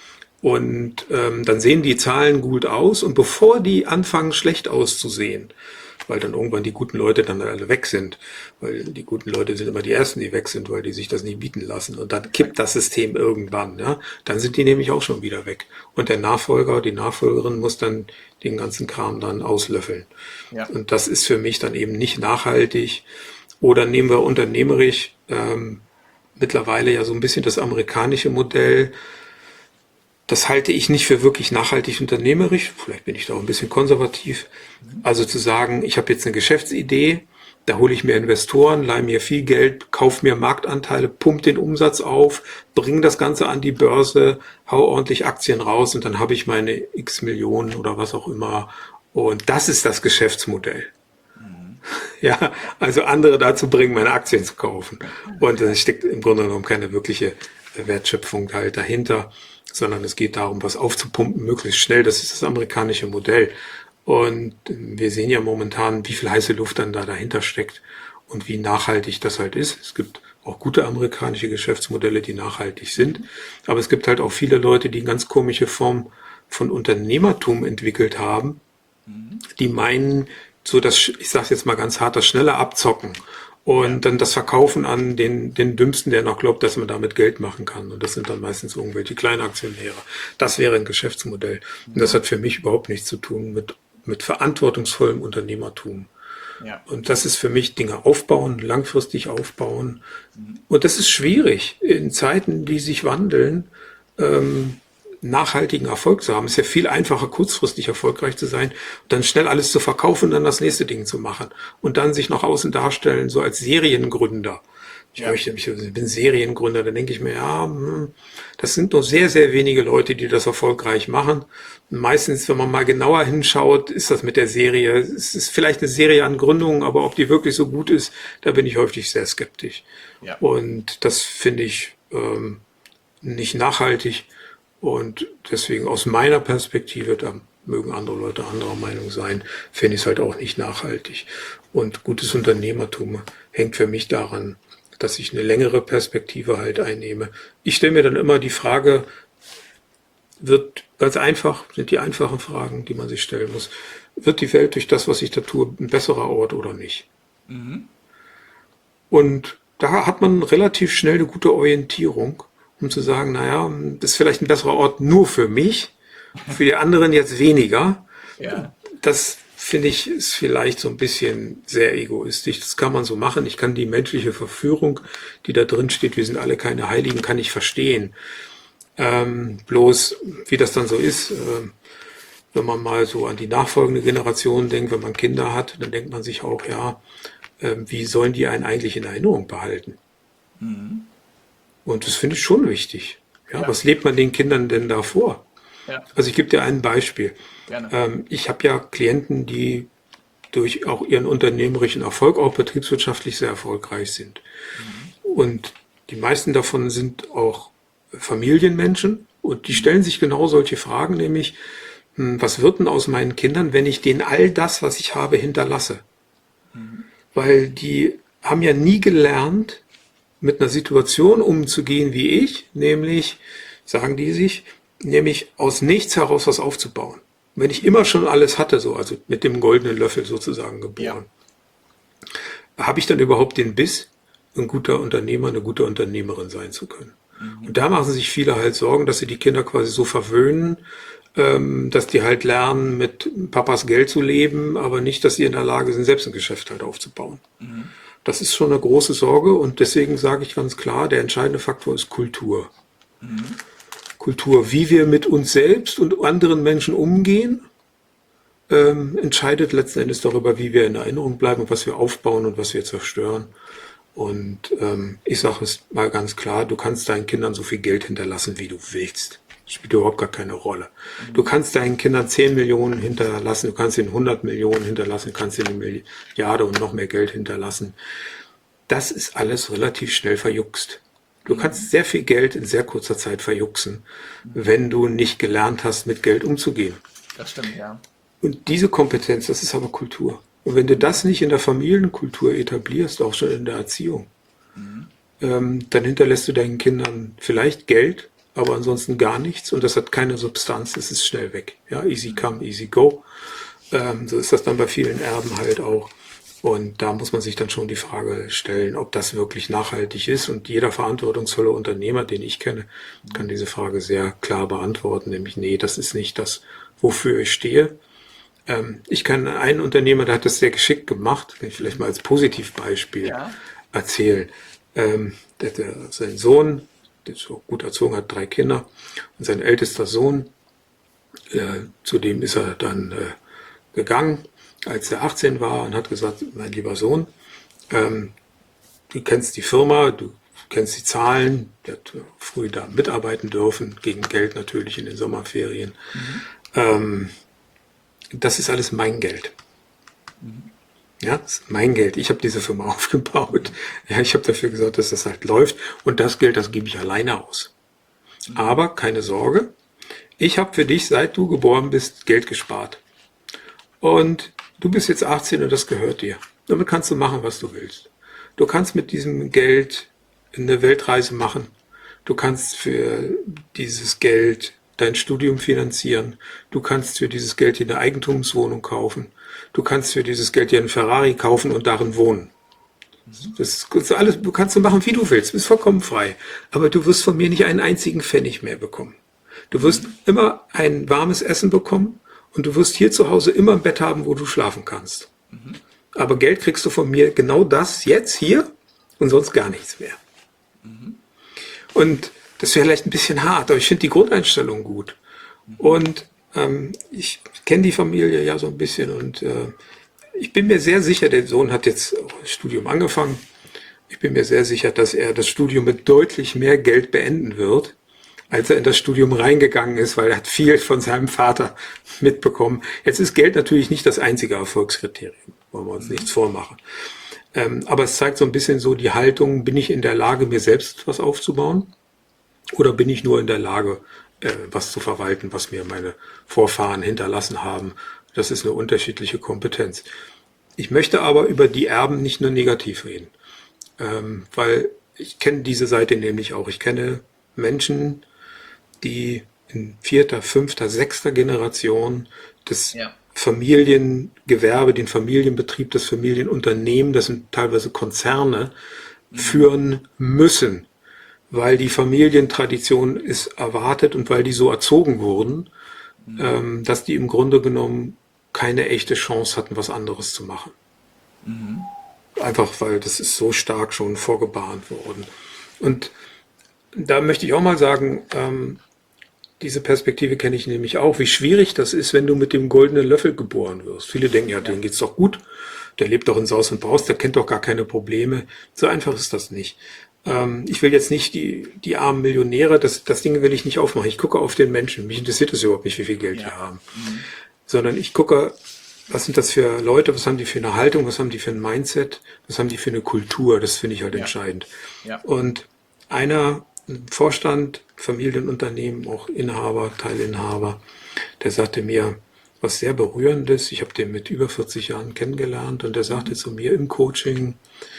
Und ähm, dann sehen die Zahlen gut aus. Und bevor die anfangen, schlecht auszusehen, weil dann irgendwann die guten Leute dann alle weg sind, weil die guten Leute sind immer die Ersten, die weg sind, weil die sich das nicht bieten lassen. Und dann kippt das System irgendwann. Ja? Dann sind die nämlich auch schon wieder weg. Und der Nachfolger, die Nachfolgerin muss dann den ganzen Kram dann auslöffeln. Ja. Und das ist für mich dann eben nicht nachhaltig. Oder nehmen wir unternehmerisch ähm, mittlerweile ja so ein bisschen das amerikanische Modell. Das halte ich nicht für wirklich nachhaltig unternehmerisch. Vielleicht bin ich da auch ein bisschen konservativ. Also zu sagen, ich habe jetzt eine Geschäftsidee, da hole ich mir Investoren, leihe mir viel Geld, kaufe mir Marktanteile, pump den Umsatz auf, bringe das Ganze an die Börse, hau ordentlich Aktien raus und dann habe ich meine x Millionen oder was auch immer. Und das ist das Geschäftsmodell. Mhm. Ja, also andere dazu bringen, meine Aktien zu kaufen. Und es steckt im Grunde genommen keine wirkliche Wertschöpfung halt dahinter, sondern es geht darum, was aufzupumpen, möglichst schnell. Das ist das amerikanische Modell. Und wir sehen ja momentan, wie viel heiße Luft dann da dahinter steckt und wie nachhaltig das halt ist. Es gibt auch gute amerikanische Geschäftsmodelle, die nachhaltig sind. Aber es gibt halt auch viele Leute, die eine ganz komische Form von Unternehmertum entwickelt haben, die meinen, so das, ich sage jetzt mal ganz hart, das schnelle Abzocken. Und dann das Verkaufen an den, den Dümmsten, der noch glaubt, dass man damit Geld machen kann. Und das sind dann meistens irgendwelche Kleinaktionäre. Das wäre ein Geschäftsmodell. Und das hat für mich überhaupt nichts zu tun mit, mit verantwortungsvollem Unternehmertum. Ja. Und das ist für mich Dinge aufbauen, langfristig aufbauen. Und das ist schwierig in Zeiten, die sich wandeln, ähm, nachhaltigen Erfolg zu haben. Es ist ja viel einfacher, kurzfristig erfolgreich zu sein, dann schnell alles zu verkaufen und dann das nächste Ding zu machen. Und dann sich nach außen darstellen, so als Seriengründer. Ich, ja. möchte, ich bin Seriengründer, dann denke ich mir, ja, das sind nur sehr, sehr wenige Leute, die das erfolgreich machen. Und meistens, wenn man mal genauer hinschaut, ist das mit der Serie, es ist vielleicht eine Serie an Gründungen, aber ob die wirklich so gut ist, da bin ich häufig sehr skeptisch. Ja. Und das finde ich ähm, nicht nachhaltig. Und deswegen aus meiner Perspektive, da mögen andere Leute anderer Meinung sein, finde ich es halt auch nicht nachhaltig. Und gutes Unternehmertum hängt für mich daran, dass ich eine längere Perspektive halt einnehme. Ich stelle mir dann immer die Frage, wird ganz einfach, sind die einfachen Fragen, die man sich stellen muss, wird die Welt durch das, was ich da tue, ein besserer Ort oder nicht? Mhm. Und da hat man relativ schnell eine gute Orientierung, um zu sagen, naja, das ist vielleicht ein besserer Ort nur für mich, für die anderen jetzt weniger. Ja. Das finde ich ist vielleicht so ein bisschen sehr egoistisch. Das kann man so machen. Ich kann die menschliche Verführung, die da drin steht, wir sind alle keine Heiligen, kann ich verstehen. Ähm, bloß, wie das dann so ist, äh, wenn man mal so an die nachfolgende Generation denkt, wenn man Kinder hat, dann denkt man sich auch, ja, äh, wie sollen die einen eigentlich in Erinnerung behalten? Mhm. Und das finde ich schon wichtig. Ja, Ja. was lebt man den Kindern denn da vor? Ja, Also ich gebe dir ein Beispiel. gerne. Ähm, ich habe ja Klienten, die durch auch ihren unternehmerischen Erfolg auch betriebswirtschaftlich sehr erfolgreich sind. Und die meisten davon sind auch Familienmenschen und die stellen sich genau solche Fragen, nämlich, hm, was wird denn aus meinen Kindern, wenn ich denen all das, was ich habe, hinterlasse? Weil die haben ja nie gelernt, mit einer Situation umzugehen wie ich, nämlich, sagen die sich, nämlich aus nichts heraus was aufzubauen. Wenn ich immer schon alles hatte, so, also mit dem goldenen Löffel sozusagen geboren, habe ich dann überhaupt den Biss, ein guter Unternehmer, eine gute Unternehmerin sein zu können? Und da machen sich viele halt Sorgen, dass sie die Kinder quasi so verwöhnen, ähm, dass die halt lernen, mit Papas Geld zu leben, aber nicht, dass sie in der Lage sind, selbst ein Geschäft halt aufzubauen. Das ist schon eine große Sorge und deswegen sage ich ganz klar, der entscheidende Faktor ist Kultur. Kultur, wie wir mit uns selbst und anderen Menschen umgehen, ähm, entscheidet letzten Endes darüber, wie wir in Erinnerung bleiben und was wir aufbauen und was wir zerstören. Und ähm, ich sage es mal ganz klar, du kannst deinen Kindern so viel Geld hinterlassen, wie du willst. Das spielt überhaupt gar keine Rolle. Du kannst deinen Kindern zehn Millionen hinterlassen, du kannst ihnen hundert Millionen hinterlassen, du kannst ihnen eine Milliarde und noch mehr Geld hinterlassen. Das ist alles relativ schnell verjuckst. Du kannst sehr viel Geld in sehr kurzer Zeit verjucksen, wenn du nicht gelernt hast, mit Geld umzugehen. Das stimmt, ja. Und diese Kompetenz, das ist aber Kultur. Und wenn du das nicht in der Familienkultur etablierst, auch schon in der Erziehung, mhm. ähm, dann hinterlässt du deinen Kindern vielleicht Geld, aber ansonsten gar nichts. Und das hat keine Substanz, es ist schnell weg. Ja, easy come, easy go. Ähm, so ist das dann bei vielen Erben halt auch. Und da muss man sich dann schon die Frage stellen, ob das wirklich nachhaltig ist. Und jeder verantwortungsvolle Unternehmer, den ich kenne, kann diese Frage sehr klar beantworten, nämlich, nee, das ist nicht das, wofür ich stehe. Ähm, ich kann einen Unternehmer, der hat das sehr geschickt gemacht, kann ich vielleicht mal als Positivbeispiel Ja. erzählen. Ähm, der, der, sein Sohn, der ist so gut erzogen, hat drei Kinder. Und sein ältester Sohn, äh, zu dem ist er dann äh, gegangen, als er achtzehn war und hat gesagt, mein lieber Sohn, ähm, du kennst die Firma, du kennst die Zahlen, der hat früh da mitarbeiten dürfen, gegen Geld natürlich in den Sommerferien. Mhm. Ähm, das ist alles mein Geld. Mhm. Ja, das ist mein Geld. Ich habe diese Firma aufgebaut. Ja, ich habe dafür gesorgt, dass das halt läuft und das Geld, das gebe ich alleine aus. Mhm. Aber keine Sorge, ich habe für dich, seit du geboren bist, Geld gespart. Und du bist jetzt achtzehn und das gehört dir. Damit kannst du machen, was du willst. Du kannst mit diesem Geld eine Weltreise machen. Du kannst für dieses Geld dein Studium finanzieren. Du kannst für dieses Geld dir eine Eigentumswohnung kaufen. Du kannst für dieses Geld dir einen Ferrari kaufen und darin wohnen. Das ist alles, du kannst so machen, wie du willst. Du bist vollkommen frei. Aber du wirst von mir nicht einen einzigen Pfennig mehr bekommen. Du wirst immer ein warmes Essen bekommen. Und du wirst hier zu Hause immer ein Bett haben, wo du schlafen kannst. Mhm. Aber Geld kriegst du von mir genau das jetzt hier und sonst gar nichts mehr. Mhm. Und das wäre vielleicht ein bisschen hart, aber ich finde die Grundeinstellung gut. Mhm. Und ähm, ich kenne die Familie ja so ein bisschen und äh, ich bin mir sehr sicher, der Sohn hat jetzt das Studium angefangen. Ich bin mir sehr sicher, dass er das Studium mit deutlich mehr Geld beenden wird, als er in das Studium reingegangen ist, weil er hat viel von seinem Vater mitbekommen. Jetzt ist Geld natürlich nicht das einzige Erfolgskriterium, wollen wir uns nichts vormachen. Ähm, aber es zeigt so ein bisschen so die Haltung, bin ich in der Lage, mir selbst was aufzubauen? Oder bin ich nur in der Lage, äh, was zu verwalten, was mir meine Vorfahren hinterlassen haben? Das ist eine unterschiedliche Kompetenz. Ich möchte aber über die Erben nicht nur negativ reden, ähm, weil ich kenne diese Seite nämlich auch. Ich kenne Menschen, die in vierter, fünfter, sechster Generation das ja. Familiengewerbe, den Familienbetrieb, das Familienunternehmen, das sind teilweise Konzerne, führen müssen, weil die Familientradition ist erwartet und weil die so erzogen wurden, mhm. ähm, dass die im Grunde genommen keine echte Chance hatten, was anderes zu machen. Mhm. Einfach weil das ist so stark schon vorgebahnt worden. Und da möchte ich auch mal sagen, ähm, diese Perspektive kenne ich nämlich auch, wie schwierig das ist, wenn du mit dem goldenen Löffel geboren wirst. Viele denken, ja, denen geht's doch gut, der lebt doch in Saus und Braus, der kennt doch gar keine Probleme. So einfach ist das nicht. Ähm, ich will jetzt nicht die, die armen Millionäre, das, das Ding will ich nicht aufmachen. Ich gucke auf den Menschen. Mich interessiert es überhaupt nicht, wie viel Geld ja. die haben. Mhm. Sondern ich gucke, was sind das für Leute, was haben die für eine Haltung, was haben die für ein Mindset, was haben die für eine Kultur, das finde ich halt ja. entscheidend. Ja. Und einer, ein Vorstand, Familienunternehmen, auch Inhaber, Teilinhaber, der sagte mir was sehr Berührendes, ich habe den mit über vierzig Jahren kennengelernt und der sagte mhm. zu mir im Coaching,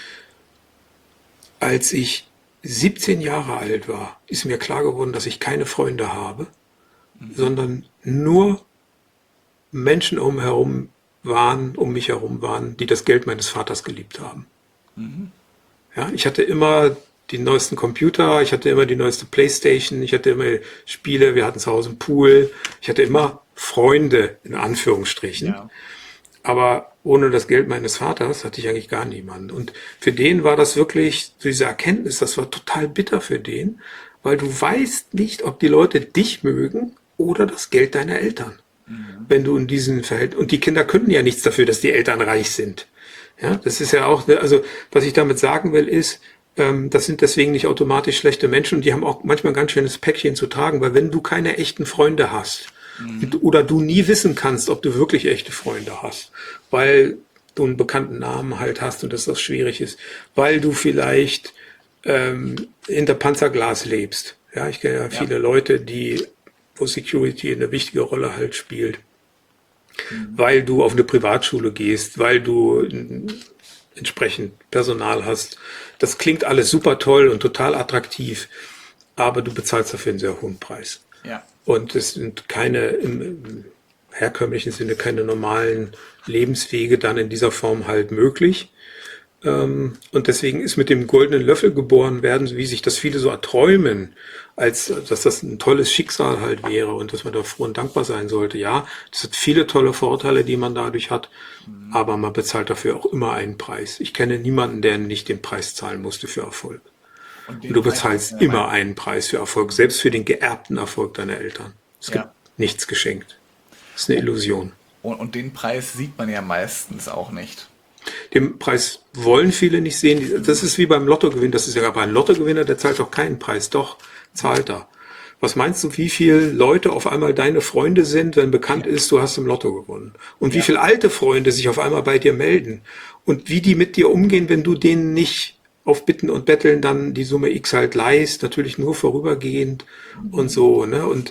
als ich siebzehn Jahre alt war, ist mir klar geworden, dass ich keine Freunde habe, mhm. sondern nur Menschen umherum waren, um mich herum waren, die das Geld meines Vaters geliebt haben. Mhm. Ja, ich hatte immer die neuesten Computer, ich hatte immer die neueste Playstation, ich hatte immer Spiele, wir hatten zu Hause einen Pool, ich hatte immer Freunde, in Anführungsstrichen. Ja. Aber ohne das Geld meines Vaters hatte ich eigentlich gar niemanden. Und für den war das wirklich, diese Erkenntnis, das war total bitter für den, weil du weißt nicht, ob die Leute dich mögen oder das Geld deiner Eltern. Mhm. Wenn du in diesen Verhältnissen, und die Kinder können ja nichts dafür, dass die Eltern reich sind. Ja, das ist ja auch, also was ich damit sagen will, ist, ähm, das sind deswegen nicht automatisch schlechte Menschen und die haben auch manchmal ein ganz schönes Päckchen zu tragen, weil wenn du keine echten Freunde hast, mhm. oder du nie wissen kannst, ob du wirklich echte Freunde hast, weil du einen bekannten Namen halt hast und dass das schwierig ist, weil du vielleicht ähm, hinter Panzerglas lebst. Ja, ich kenne ja viele ja. Leute, die, wo Security eine wichtige Rolle halt spielt. Mhm. Weil du auf eine Privatschule gehst, weil du entsprechend Personal hast. Das klingt alles super toll und total attraktiv, aber du bezahlst dafür einen sehr hohen Preis. Ja. Und es sind keine, im, im herkömmlichen Sinne, keine normalen Lebenswege dann in dieser Form halt möglich. Und deswegen ist mit dem goldenen Löffel geboren werden, wie sich das viele so erträumen, als dass das ein tolles Schicksal halt wäre und dass man da froh und dankbar sein sollte. Ja, das hat viele tolle Vorteile, die man dadurch hat, aber man bezahlt dafür auch immer einen Preis. Ich kenne niemanden, der nicht den Preis zahlen musste für Erfolg. Und, und du bezahlst immer einen Preis für Erfolg, selbst für den geerbten Erfolg deiner Eltern. Es gibt ja. nichts geschenkt. Das ist eine Illusion. Und, und den Preis sieht man ja meistens auch nicht. Den Preis wollen viele nicht sehen. Das ist wie beim Lottogewinn. Das ist ja aber ein Lottogewinner, der zahlt doch keinen Preis. Doch, zahlt er. Was meinst du, wie viele Leute auf einmal deine Freunde sind, wenn bekannt ist, du hast im Lotto gewonnen? Und ja. wie viele alte Freunde sich auf einmal bei dir melden? Und wie die mit dir umgehen, wenn du denen nicht auf Bitten und Betteln dann die Summe X halt leist, natürlich nur vorübergehend mhm. und so, ne? Und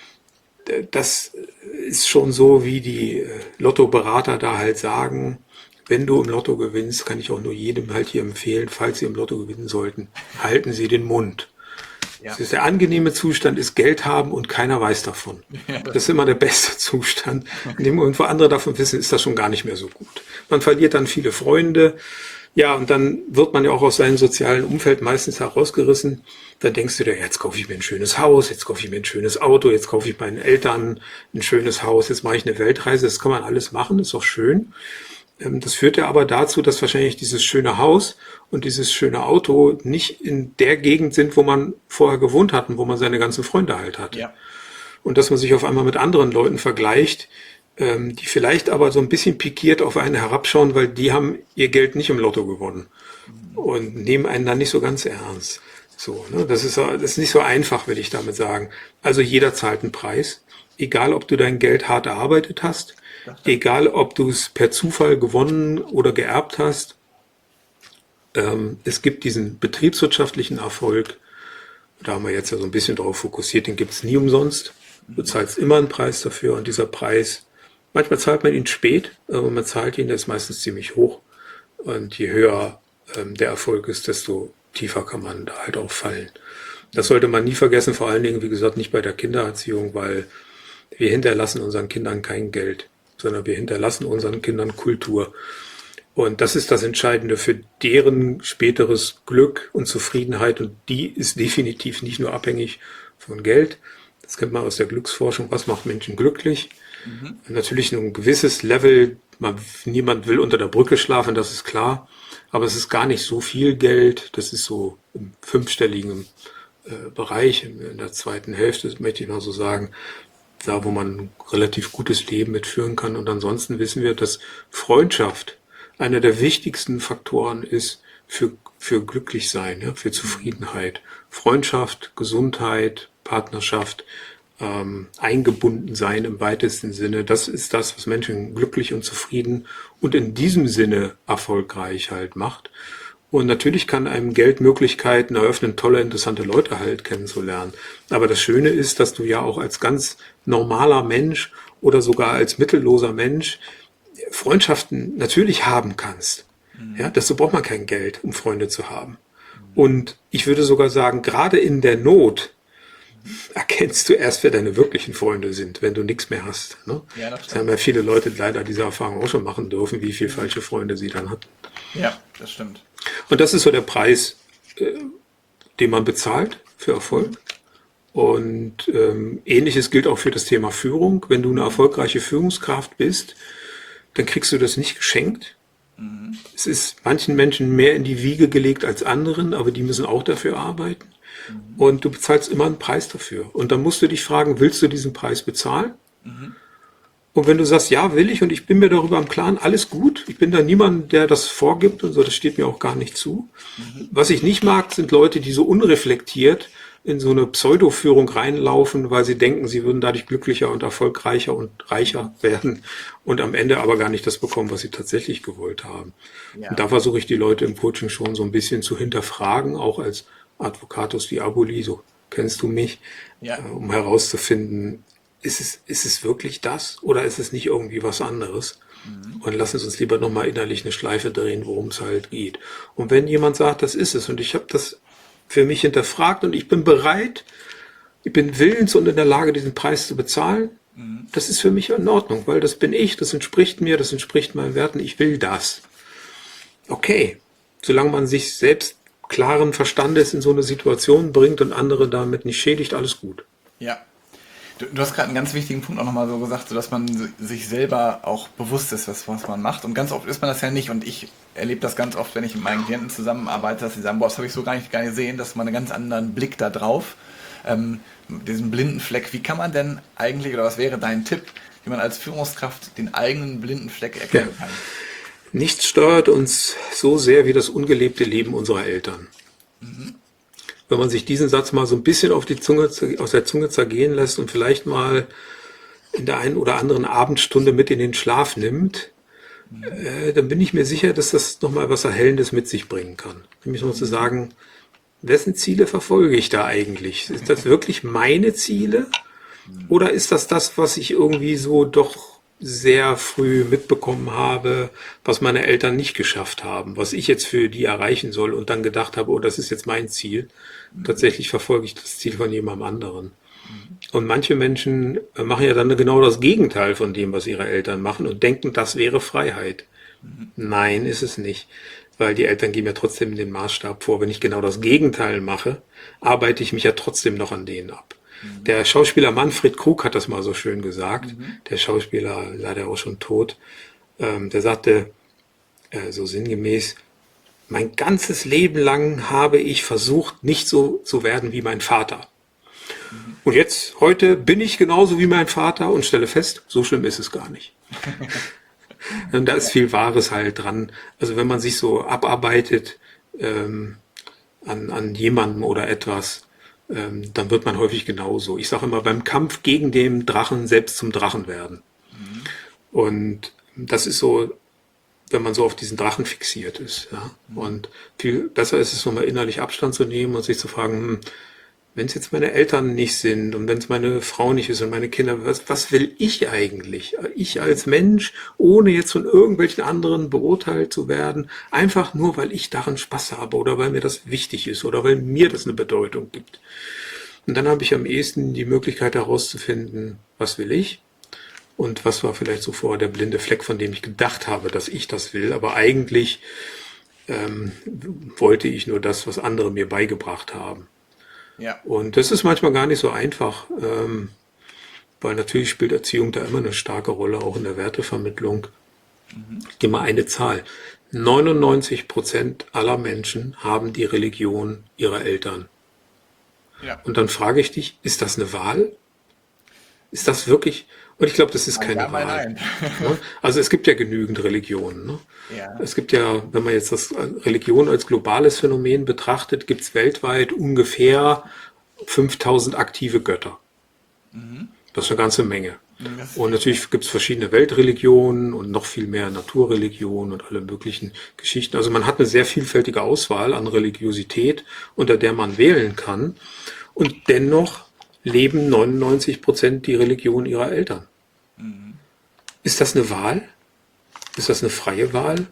das ist schon so, wie die Lottoberater da halt sagen, wenn du im Lotto gewinnst, kann ich auch nur jedem halt hier empfehlen, falls Sie im Lotto gewinnen sollten, halten Sie den Mund. Ja. Das ist der angenehme Zustand, ist Geld haben und keiner weiß davon. Ja. Das ist immer der beste Zustand. In dem Moment, wo andere davon wissen, ist das schon gar nicht mehr so gut. Man verliert dann viele Freunde. Ja, und dann wird man ja auch aus seinem sozialen Umfeld meistens herausgerissen. Dann denkst du dir, jetzt kaufe ich mir ein schönes Haus, jetzt kaufe ich mir ein schönes Auto, jetzt kaufe ich meinen Eltern ein schönes Haus, jetzt mache ich eine Weltreise. Das kann man alles machen, ist doch schön. Das führt ja aber dazu, dass wahrscheinlich dieses schöne Haus und dieses schöne Auto nicht in der Gegend sind, wo man vorher gewohnt hat und wo man seine ganzen Freunde halt hat. Ja. Und dass man sich auf einmal mit anderen Leuten vergleicht, die vielleicht aber so ein bisschen pikiert auf einen herabschauen, weil die haben ihr Geld nicht im Lotto gewonnen und nehmen einen dann nicht so ganz ernst. So, ne? Das ist, das ist nicht so einfach, will ich damit sagen. Also jeder zahlt einen Preis, egal ob du dein Geld hart erarbeitet hast, egal, ob du es per Zufall gewonnen oder geerbt hast. Ähm, es gibt diesen betriebswirtschaftlichen Erfolg. Da haben wir jetzt ja so ein bisschen drauf fokussiert. Den gibt es nie umsonst. Du zahlst immer einen Preis dafür. Und dieser Preis, manchmal zahlt man ihn spät, aber man zahlt ihn, der ist meistens ziemlich hoch. Und je höher ähm, der Erfolg ist, desto tiefer kann man da halt auch fallen. Das sollte man nie vergessen, vor allen Dingen, wie gesagt, nicht bei der Kindererziehung, weil wir hinterlassen unseren Kindern kein Geld, sondern wir hinterlassen unseren Kindern Kultur. Und das ist das Entscheidende für deren späteres Glück und Zufriedenheit. Und die ist definitiv nicht nur abhängig von Geld. Das kennt man aus der Glücksforschung. Was macht Menschen glücklich? Mhm. Natürlich ein gewisses Level. Man, niemand will unter der Brücke schlafen, das ist klar. Aber es ist gar nicht so viel Geld. Das ist so im fünfstelligen äh, Bereich, in, in der zweiten Hälfte, möchte ich mal so sagen. Da, wo man ein relativ gutes Leben mitführen kann. Und ansonsten wissen wir, dass Freundschaft einer der wichtigsten Faktoren ist für, für Glücklichsein, ja, für Zufriedenheit. Freundschaft, Gesundheit, Partnerschaft, ähm, eingebunden sein im weitesten Sinne. Das ist das, was Menschen glücklich und zufrieden und in diesem Sinne erfolgreich halt macht. Und natürlich kann einem Geld Möglichkeiten eröffnen, tolle, interessante Leute halt kennenzulernen. Aber das Schöne ist, dass du ja auch als ganz normaler Mensch oder sogar als mittelloser Mensch Freundschaften natürlich haben kannst. Mhm. Ja, dazu braucht man kein Geld, um Freunde zu haben. Mhm. Und ich würde sogar sagen, gerade in der Not erkennst du erst, wer deine wirklichen Freunde sind, wenn du nichts mehr hast. Ne? Ja, das, das haben ja viele Leute leider diese Erfahrung auch schon machen dürfen, wie viele falsche Freunde sie dann hatten. Ja, das stimmt. Und das ist so der Preis, äh, den man bezahlt für Erfolg. Und ähm, Ähnliches gilt auch für das Thema Führung. Wenn du eine erfolgreiche Führungskraft bist, dann kriegst du das nicht geschenkt. Mhm. Es ist manchen Menschen mehr in die Wiege gelegt als anderen, aber die müssen auch dafür arbeiten. Mhm. Und du bezahlst immer einen Preis dafür. Und dann musst du dich fragen, willst du diesen Preis bezahlen? Mhm. Und wenn du sagst, ja, will ich und ich bin mir darüber im Klaren, alles gut. Ich bin da niemand, der das vorgibt und so, das steht mir auch gar nicht zu. Mhm. Was ich nicht mag, sind Leute, die so unreflektiert in so eine Pseudoführung reinlaufen, weil sie denken, sie würden dadurch glücklicher und erfolgreicher und reicher werden und am Ende aber gar nicht das bekommen, was sie tatsächlich gewollt haben. Ja. Und da versuche ich die Leute im Coaching schon so ein bisschen zu hinterfragen, auch als Advocatus Diaboli, so kennst du mich, ja. äh, um herauszufinden, ist es, ist es wirklich das oder ist es nicht irgendwie was anderes? Mhm. Und lassen Sie uns lieber nochmal innerlich eine Schleife drehen, worum es halt geht. Und wenn jemand sagt, das ist es und ich habe das für mich hinterfragt und ich bin bereit, ich bin willens und in der Lage, diesen Preis zu bezahlen, mhm. das ist für mich in Ordnung, weil das bin ich, das entspricht mir, das entspricht meinen Werten, ich will das. Okay, solange man sich selbst klaren Verstandes in so eine Situation bringt und andere damit nicht schädigt, alles gut. Ja. Du, du hast gerade einen ganz wichtigen Punkt auch nochmal so gesagt, so dass man sich selber auch bewusst ist, was, was man macht. Und ganz oft ist man das ja nicht. Und ich erlebe das ganz oft, wenn ich mit meinen Klienten zusammenarbeite, dass sie sagen, boah, das habe ich so gar nicht, gar nicht gesehen, dass man einen ganz anderen Blick da drauf, ähm, diesen blinden Fleck. Wie kann man denn eigentlich, oder was wäre dein Tipp, wie man als Führungskraft den eigenen blinden Fleck erkennen kann? Ja. Nichts steuert uns so sehr wie das ungelebte Leben unserer Eltern. Mhm. Wenn man sich diesen Satz mal so ein bisschen auf die Zunge, aus der Zunge zergehen lässt und vielleicht mal in der einen oder anderen Abendstunde mit in den Schlaf nimmt, mhm. äh, dann bin ich mir sicher, dass das nochmal was Erhellendes mit sich bringen kann. Nämlich mal zu sagen, wessen Ziele verfolge ich da eigentlich? Sind das wirklich meine Ziele? Oder ist das das, was ich irgendwie so doch sehr früh mitbekommen habe, was meine Eltern nicht geschafft haben, was ich jetzt für die erreichen soll und dann gedacht habe, oh, das ist jetzt mein Ziel. Mhm. Tatsächlich verfolge ich das Ziel von jemandem anderen. Mhm. Und manche Menschen machen ja dann genau das Gegenteil von dem, was ihre Eltern machen und denken, das wäre Freiheit. Mhm. Nein, ist es nicht, weil die Eltern geben ja trotzdem den Maßstab vor. Wenn ich genau das Gegenteil mache, arbeite ich mich ja trotzdem noch an denen ab. Der Schauspieler Manfred Krug hat das mal so schön gesagt, mhm. der Schauspieler, leider auch schon tot, ähm, der sagte äh, so sinngemäß, mein ganzes Leben lang habe ich versucht, nicht so zu werden wie mein Vater. Mhm. Und jetzt, heute bin ich genauso wie mein Vater und stelle fest, so schlimm ist es gar nicht. Und da ist viel Wahres halt dran. Also wenn man sich so abarbeitet ähm, an, an jemandem oder etwas, Ähm, dann wird man häufig genauso. Ich sage immer, beim Kampf gegen den Drachen selbst zum Drachen werden. Mhm. Und das ist so, wenn man so auf diesen Drachen fixiert ist. Ja? Mhm. Und viel besser ist es, nochmal innerlich Abstand zu nehmen und sich zu fragen, hm, wenn es jetzt meine Eltern nicht sind und wenn es meine Frau nicht ist und meine Kinder, was, was will ich eigentlich? Ich als Mensch, ohne jetzt von irgendwelchen anderen beurteilt zu werden, einfach nur, weil ich daran Spaß habe oder weil mir das wichtig ist oder weil mir das eine Bedeutung gibt. Und dann habe ich am ehesten die Möglichkeit herauszufinden, was will ich? Und was war vielleicht so vorher der blinde Fleck, von dem ich gedacht habe, dass ich das will. Aber eigentlich ähm, wollte ich nur das, was andere mir beigebracht haben. Ja. Und das ist manchmal gar nicht so einfach, ähm, weil natürlich spielt Erziehung da immer eine starke Rolle, auch in der Wertevermittlung. Mhm. Ich gebe mal eine Zahl. neunundneunzig Prozent aller Menschen haben die Religion ihrer Eltern. Ja. Und dann frage ich dich, ist das eine Wahl? Ist das wirklich? Und ich glaube, das ist keine Ja, Wahl. nein. Also es gibt ja genügend Religionen. Ne? Ja. Es gibt ja, wenn man jetzt das Religion als globales Phänomen betrachtet, gibt es weltweit ungefähr fünftausend aktive Götter. Mhm. Das ist eine ganze Menge. Und natürlich gibt es verschiedene Weltreligionen und noch viel mehr Naturreligionen und alle möglichen Geschichten. Also man hat eine sehr vielfältige Auswahl an Religiosität, unter der man wählen kann. Und dennoch leben neunundneunzig Prozent die Religion ihrer Eltern. Mhm. Ist das eine Wahl? Ist das eine freie Wahl?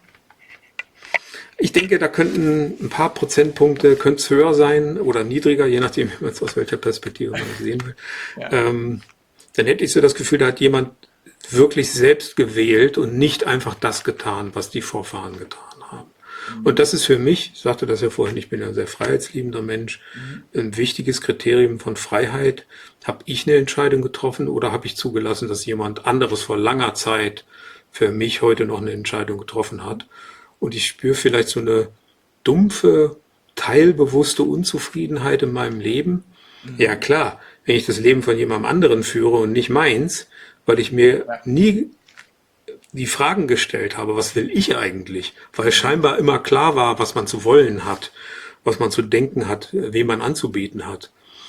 Ich denke, da könnten ein paar Prozentpunkte könnte es höher sein oder niedriger, je nachdem, aus welcher Perspektive man das sehen will. Ja. Ähm, dann hätte ich so das Gefühl, da hat jemand wirklich selbst gewählt und nicht einfach das getan, was die Vorfahren getan haben. Mhm. Und das ist für mich, ich sagte das ja vorhin, ich bin ja ein sehr freiheitsliebender Mensch, mhm. ein wichtiges Kriterium von Freiheit. Habe ich eine Entscheidung getroffen oder habe ich zugelassen, dass jemand anderes vor langer Zeit für mich heute noch eine Entscheidung getroffen hat? Und ich spüre vielleicht so eine dumpfe, teilbewusste Unzufriedenheit in meinem Leben. Mhm. Ja klar, wenn ich das Leben von jemandem anderen führe und nicht meins, weil ich mir ja. nie die Fragen gestellt habe, was will ich eigentlich? Weil scheinbar immer klar war, was man zu wollen hat, was man zu denken hat, wem man anzubieten hat.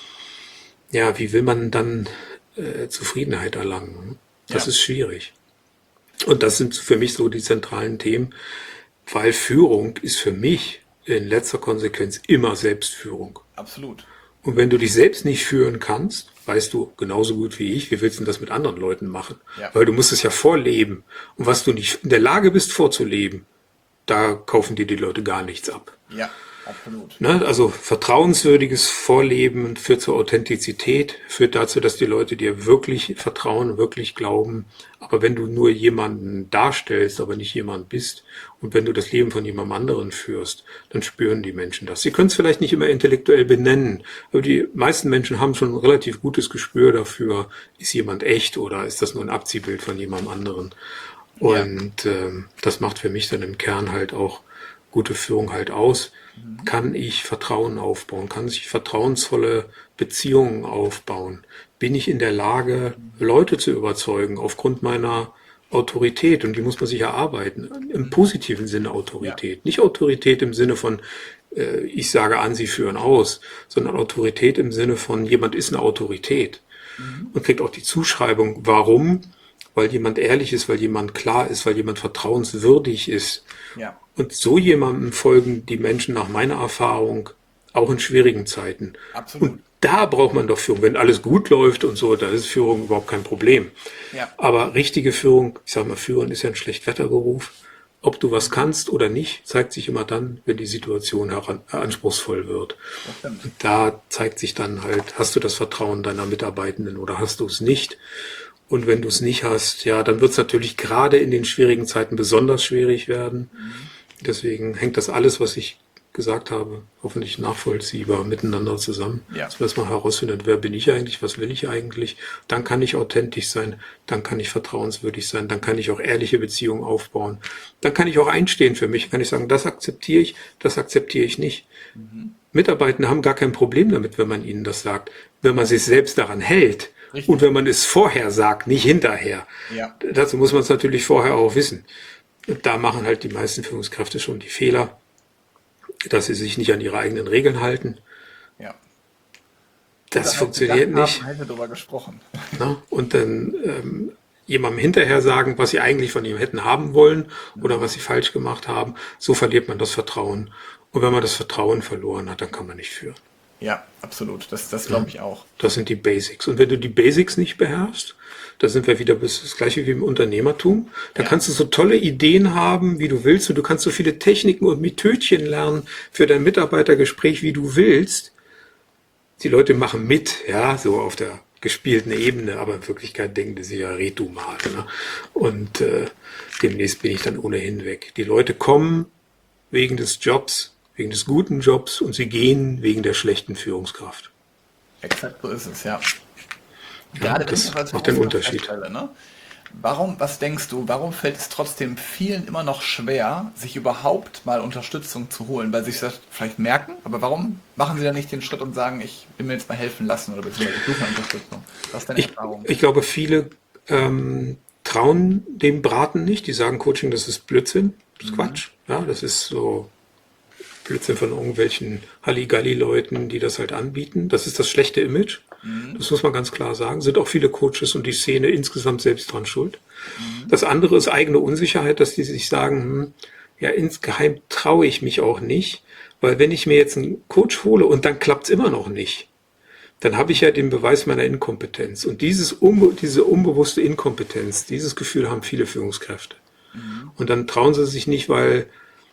Ja, wie will man dann äh, Zufriedenheit erlangen? Das ja. ist schwierig. Und das sind für mich so die zentralen Themen, weil Führung ist für mich in letzter Konsequenz immer Selbstführung. Absolut. Und wenn du dich selbst nicht führen kannst, weißt du genauso gut wie ich, wie willst du das mit anderen Leuten machen? Ja. Weil du musst es ja vorleben. Und was du nicht in der Lage bist vorzuleben, da kaufen dir die Leute gar nichts ab. Ja, absolut. Ne? Also vertrauenswürdiges Vorleben führt zur Authentizität, führt dazu, dass die Leute dir wirklich vertrauen, wirklich glauben. Aber wenn du nur jemanden darstellst, aber nicht jemand bist, und wenn du das Leben von jemandem anderen führst, dann spüren die Menschen das. Sie können es vielleicht nicht immer intellektuell benennen, aber die meisten Menschen haben schon ein relativ gutes Gespür dafür, ist jemand echt oder ist das nur ein Abziehbild von jemandem anderen. Und ja. ähm, das macht für mich dann im Kern halt auch gute Führung halt aus. Mhm. Kann ich Vertrauen aufbauen? Kann ich vertrauensvolle Beziehungen aufbauen? Bin ich in der Lage, Leute zu überzeugen aufgrund meiner Autorität? Und die muss man sich erarbeiten. Im positiven Sinne Autorität. Ja. Nicht Autorität im Sinne von, äh, ich sage an, sie führen aus, sondern Autorität im Sinne von, jemand ist eine Autorität. Mhm. Und kriegt auch die Zuschreibung. Warum? Weil jemand ehrlich ist, weil jemand klar ist, weil jemand vertrauenswürdig ist. Ja. Und so jemandem folgen die Menschen nach meiner Erfahrung auch in schwierigen Zeiten. Absolut. Und da braucht man doch Führung. Wenn alles gut läuft und so, da ist Führung überhaupt kein Problem. Ja. Aber richtige Führung, ich sage mal, Führen ist ja ein Schlechtwetterberuf. Ob du was kannst oder nicht, zeigt sich immer dann, wenn die Situation heran, anspruchsvoll wird. Und da zeigt sich dann halt, hast du das Vertrauen deiner Mitarbeitenden oder hast du es nicht? Und wenn du es nicht hast, ja, dann wird es natürlich gerade in den schwierigen Zeiten besonders schwierig werden. Mhm. Deswegen hängt das alles, was ich gesagt habe, hoffentlich nachvollziehbar miteinander zusammen. Ja. Dass man erstmal herausfindet, wer bin ich eigentlich, was will ich eigentlich. Dann kann ich authentisch sein, dann kann ich vertrauenswürdig sein, dann kann ich auch ehrliche Beziehungen aufbauen. Dann kann ich auch einstehen für mich, kann ich sagen, das akzeptiere ich, das akzeptiere ich nicht. Mhm. Mitarbeitende haben gar kein Problem damit, wenn man ihnen das sagt. Wenn man sich selbst daran hält, richtig. Und wenn man es vorher sagt, nicht hinterher. Ja. Dazu muss man es natürlich vorher auch wissen. Und da machen halt die meisten Führungskräfte schon die Fehler, dass sie sich nicht an ihre eigenen Regeln halten. Ja. Das funktioniert nicht. Haben wir darüber gesprochen. Na? Und dann ähm, jemandem hinterher sagen, was sie eigentlich von ihm hätten haben wollen oder was sie falsch gemacht haben. So verliert man das Vertrauen. Und wenn man das Vertrauen verloren hat, dann kann man nicht führen. Ja, absolut. Das, das glaube ich auch. Das sind die Basics. Und wenn du die Basics nicht beherrschst, da sind wir wieder bis das Gleiche wie im Unternehmertum. Da ja. kannst du so tolle Ideen haben, wie du willst. Und du kannst so viele Techniken und Methodchen lernen für dein Mitarbeitergespräch, wie du willst. Die Leute machen mit, ja, so auf der gespielten Ebene, aber in Wirklichkeit denken die sich ja, red du mal. Ne? Und äh, demnächst bin ich dann ohnehin weg. Die Leute kommen wegen des Jobs, wegen des guten Jobs und sie gehen wegen der schlechten Führungskraft. Exakt so ist es, ja. Ja, Gerade wenn das ich als macht den Führungskraft Unterschied. feststelle, ne? Warum, was denkst du, warum fällt es trotzdem vielen immer noch schwer, sich überhaupt mal Unterstützung zu holen, weil sie sich das vielleicht merken, aber warum machen sie dann nicht den Schritt und sagen, ich will mir jetzt mal helfen lassen oder beziehungsweise ich suche mal Unterstützung? Was ist deine Ich, Erfahrung? ich glaube, viele ähm, trauen dem Braten nicht. Die sagen, Coaching, das ist Blödsinn, das ist Quatsch. Ja, das ist so Blödsinn von irgendwelchen Halligalli-Leuten, die das halt anbieten. Das ist das schlechte Image. Das muss man ganz klar sagen. Sind auch viele Coaches und die Szene insgesamt selbst dran schuld. Das andere ist eigene Unsicherheit, dass die sich sagen, hm, ja, insgeheim traue ich mich auch nicht, weil wenn ich mir jetzt einen Coach hole und dann klappt es immer noch nicht, dann habe ich ja den Beweis meiner Inkompetenz. Und dieses unbe diese unbewusste Inkompetenz, dieses Gefühl haben viele Führungskräfte. Und dann trauen sie sich nicht, weil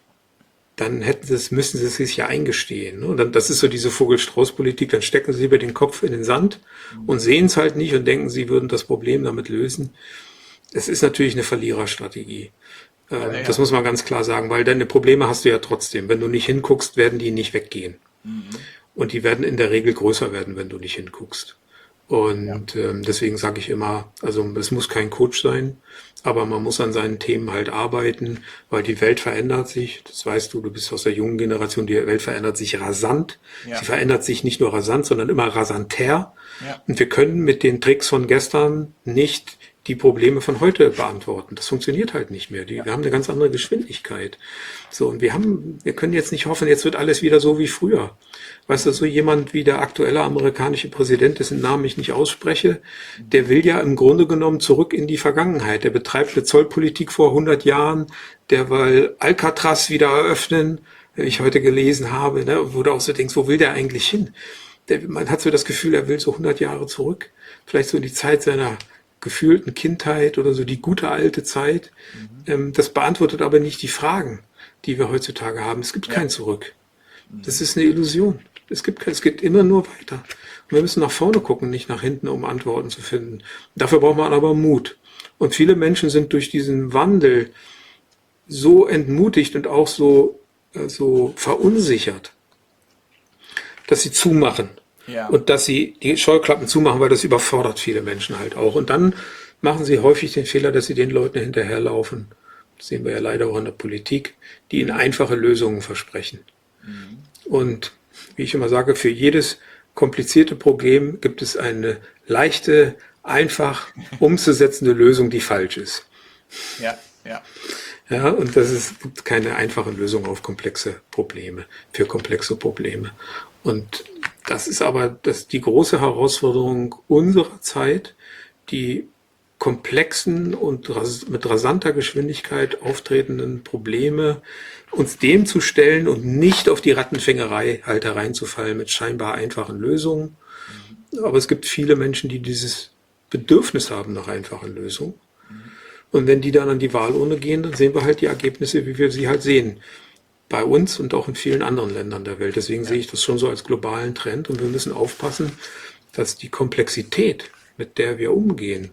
dann hätten sie es, müssen sie es sich ja eingestehen. Und dann, das ist so diese Vogel-Strauß-Politik, dann stecken sie lieber den Kopf in den Sand und sehen es halt nicht und denken, sie würden das Problem damit lösen. Es ist natürlich eine Verliererstrategie. Ähm, Ja, ja. Das muss man ganz klar sagen, weil deine Probleme hast du ja trotzdem. Wenn du nicht hinguckst, werden die nicht weggehen. Und die werden in der Regel größer werden, wenn du nicht hinguckst. Und ähm, deswegen sage ich immer, also es muss kein Coach sein, aber man muss an seinen Themen halt arbeiten, weil die Welt verändert sich. Das weißt du, du bist aus der jungen Generation, die Welt verändert sich rasant. Ja. Sie verändert sich nicht nur rasant, sondern immer rasanter. Ja. Und wir können mit den Tricks von gestern nicht die Probleme von heute beantworten. Das funktioniert halt nicht mehr. Die, wir haben eine ganz andere Geschwindigkeit. So, und wir haben, wir können jetzt nicht hoffen, jetzt wird alles wieder so wie früher. Weißt du, so jemand wie der aktuelle amerikanische Präsident, dessen Namen ich nicht ausspreche, der will ja im Grunde genommen zurück in die Vergangenheit. Der betreibt eine Zollpolitik vor hundert Jahren, der will Alcatraz wieder eröffnen, wie ich heute gelesen habe, ne, wo du auch so denkst, wo will der eigentlich hin? Der, man hat so das Gefühl, er will so hundert Jahre zurück, vielleicht so in die Zeit seiner gefühlten Kindheit oder so die gute alte Zeit. Ähm, das beantwortet aber nicht die Fragen, die wir heutzutage haben. Es gibt Ja. kein Zurück. Das ist eine Illusion. Es gibt kein, es geht immer nur weiter. Und wir müssen nach vorne gucken, nicht nach hinten, um Antworten zu finden. Dafür braucht man aber Mut. Und viele Menschen sind durch diesen Wandel so entmutigt und auch so, äh, so verunsichert, dass sie zumachen. Ja. Und dass sie die Scheuklappen zumachen, weil das überfordert viele Menschen halt auch. Und dann machen sie häufig den Fehler, dass sie den Leuten hinterherlaufen. Das sehen wir ja leider auch in der Politik, die ihnen einfache Lösungen versprechen. Und wie ich immer sage, für jedes komplizierte Problem gibt es eine leichte, einfach umzusetzende Lösung, die falsch ist. Ja, ja. Ja, und das ist, gibt keine einfache Lösung auf komplexe Probleme, für komplexe Probleme. Und das ist aber das, die große Herausforderung unserer Zeit, die komplexen und ras mit rasanter Geschwindigkeit auftretenden Probleme, uns dem zu stellen und nicht auf die Rattenfängerei halt hereinzufallen mit scheinbar einfachen Lösungen. Aber es gibt viele Menschen, die dieses Bedürfnis haben nach einfachen Lösungen. Und wenn die dann an die Wahlurne gehen, dann sehen wir halt die Ergebnisse, wie wir sie halt sehen. Bei uns und auch in vielen anderen Ländern der Welt. Deswegen sehe ich das schon so als globalen Trend. Und wir müssen aufpassen, dass die Komplexität, mit der wir umgehen,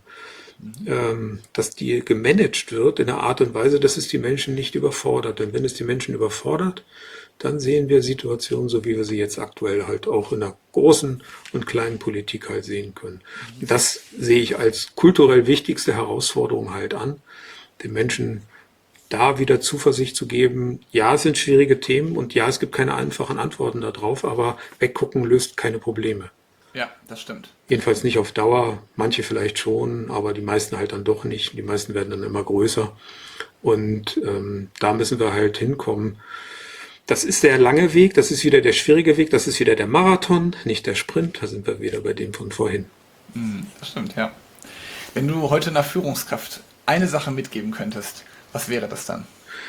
ähm, dass die gemanagt wird in einer Art und Weise, dass es die Menschen nicht überfordert. Denn wenn es die Menschen überfordert, dann sehen wir Situationen, so wie wir sie jetzt aktuell halt auch in der großen und kleinen Politik halt sehen können. Das sehe ich als kulturell wichtigste Herausforderung halt an, den Menschen da wieder Zuversicht zu geben. Ja, es sind schwierige Themen und ja, es gibt keine einfachen Antworten darauf, aber weggucken löst keine Probleme. Ja, das stimmt. Jedenfalls nicht auf Dauer, manche vielleicht schon, aber die meisten halt dann doch nicht. Die meisten werden dann immer größer und ähm, da müssen wir halt hinkommen. Das ist der lange Weg, das ist wieder der schwierige Weg, das ist wieder der Marathon, nicht der Sprint. Da sind wir wieder bei dem von vorhin. Hm, das stimmt, ja. Wenn du heute einer Führungskraft eine Sache mitgeben könntest, was wäre das dann?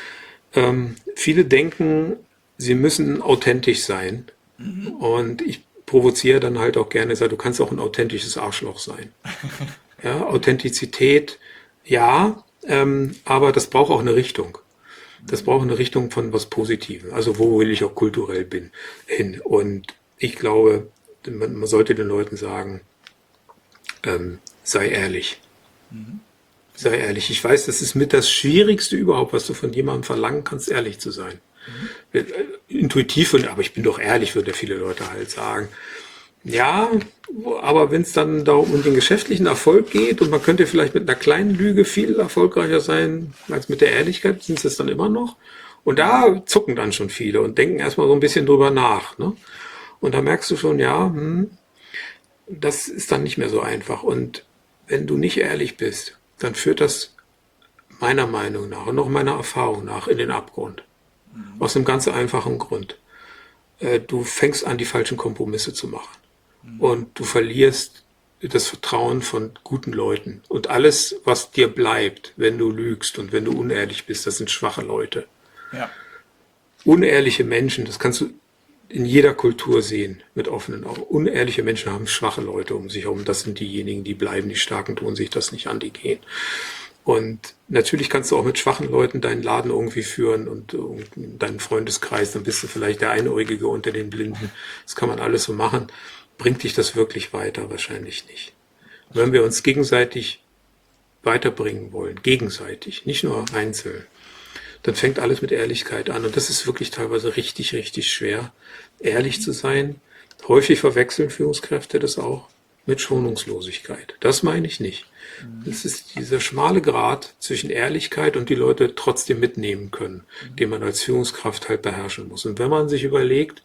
Ähm, viele denken, sie müssen authentisch sein. Mhm. Und ich provoziere dann halt auch gerne, sage, du kannst auch ein authentisches Arschloch sein. Ja, Authentizität, ja, ähm, aber das braucht auch eine Richtung. Das braucht eine Richtung von was Positivem. Also wo will ich auch kulturell bin, hin. Und ich glaube, man, man sollte den Leuten sagen, ähm, sei ehrlich. Mhm. Sei ehrlich. Ich weiß, das ist mit das Schwierigste überhaupt, was du von jemandem verlangen kannst, ehrlich zu sein. Mhm. Intuitiv, aber ich bin doch ehrlich, würde viele Leute halt sagen. Ja, aber wenn es dann darum um den geschäftlichen Erfolg geht und man könnte vielleicht mit einer kleinen Lüge viel erfolgreicher sein als mit der Ehrlichkeit, sind es dann immer noch. Und da zucken dann schon viele und denken erstmal so ein bisschen drüber nach. Ne? Und da merkst du schon, ja, hm, das ist dann nicht mehr so einfach. Und wenn du nicht ehrlich bist, dann führt das meiner Meinung nach und auch meiner Erfahrung nach in den Abgrund. Mhm. Aus einem ganz einfachen Grund. Äh, du fängst an, die falschen Kompromisse zu machen. Mhm. Und du verlierst das Vertrauen von guten Leuten. Und alles, was dir bleibt, wenn du lügst und wenn du unehrlich bist, das sind schwache Leute. Ja. Unehrliche Menschen, das kannst du in jeder Kultur sehen, mit offenen Augen. Unehrliche Menschen haben schwache Leute um sich herum. Das sind diejenigen, die bleiben. Die Starken tun sich das nicht an, die gehen. Und natürlich kannst du auch mit schwachen Leuten deinen Laden irgendwie führen und deinen Freundeskreis. Dann bist du vielleicht der Einäugige unter den Blinden. Das kann man alles so machen. Bringt dich das wirklich weiter? Wahrscheinlich nicht. Und wenn wir uns gegenseitig weiterbringen wollen, gegenseitig, nicht nur einzeln, dann fängt alles mit Ehrlichkeit an. Und das ist wirklich teilweise richtig, richtig schwer, ehrlich zu sein. Häufig verwechseln Führungskräfte das auch mit Schonungslosigkeit. Das meine ich nicht. Das ist dieser schmale Grat zwischen Ehrlichkeit und die Leute trotzdem mitnehmen können, den man als Führungskraft halt beherrschen muss. Und wenn man sich überlegt,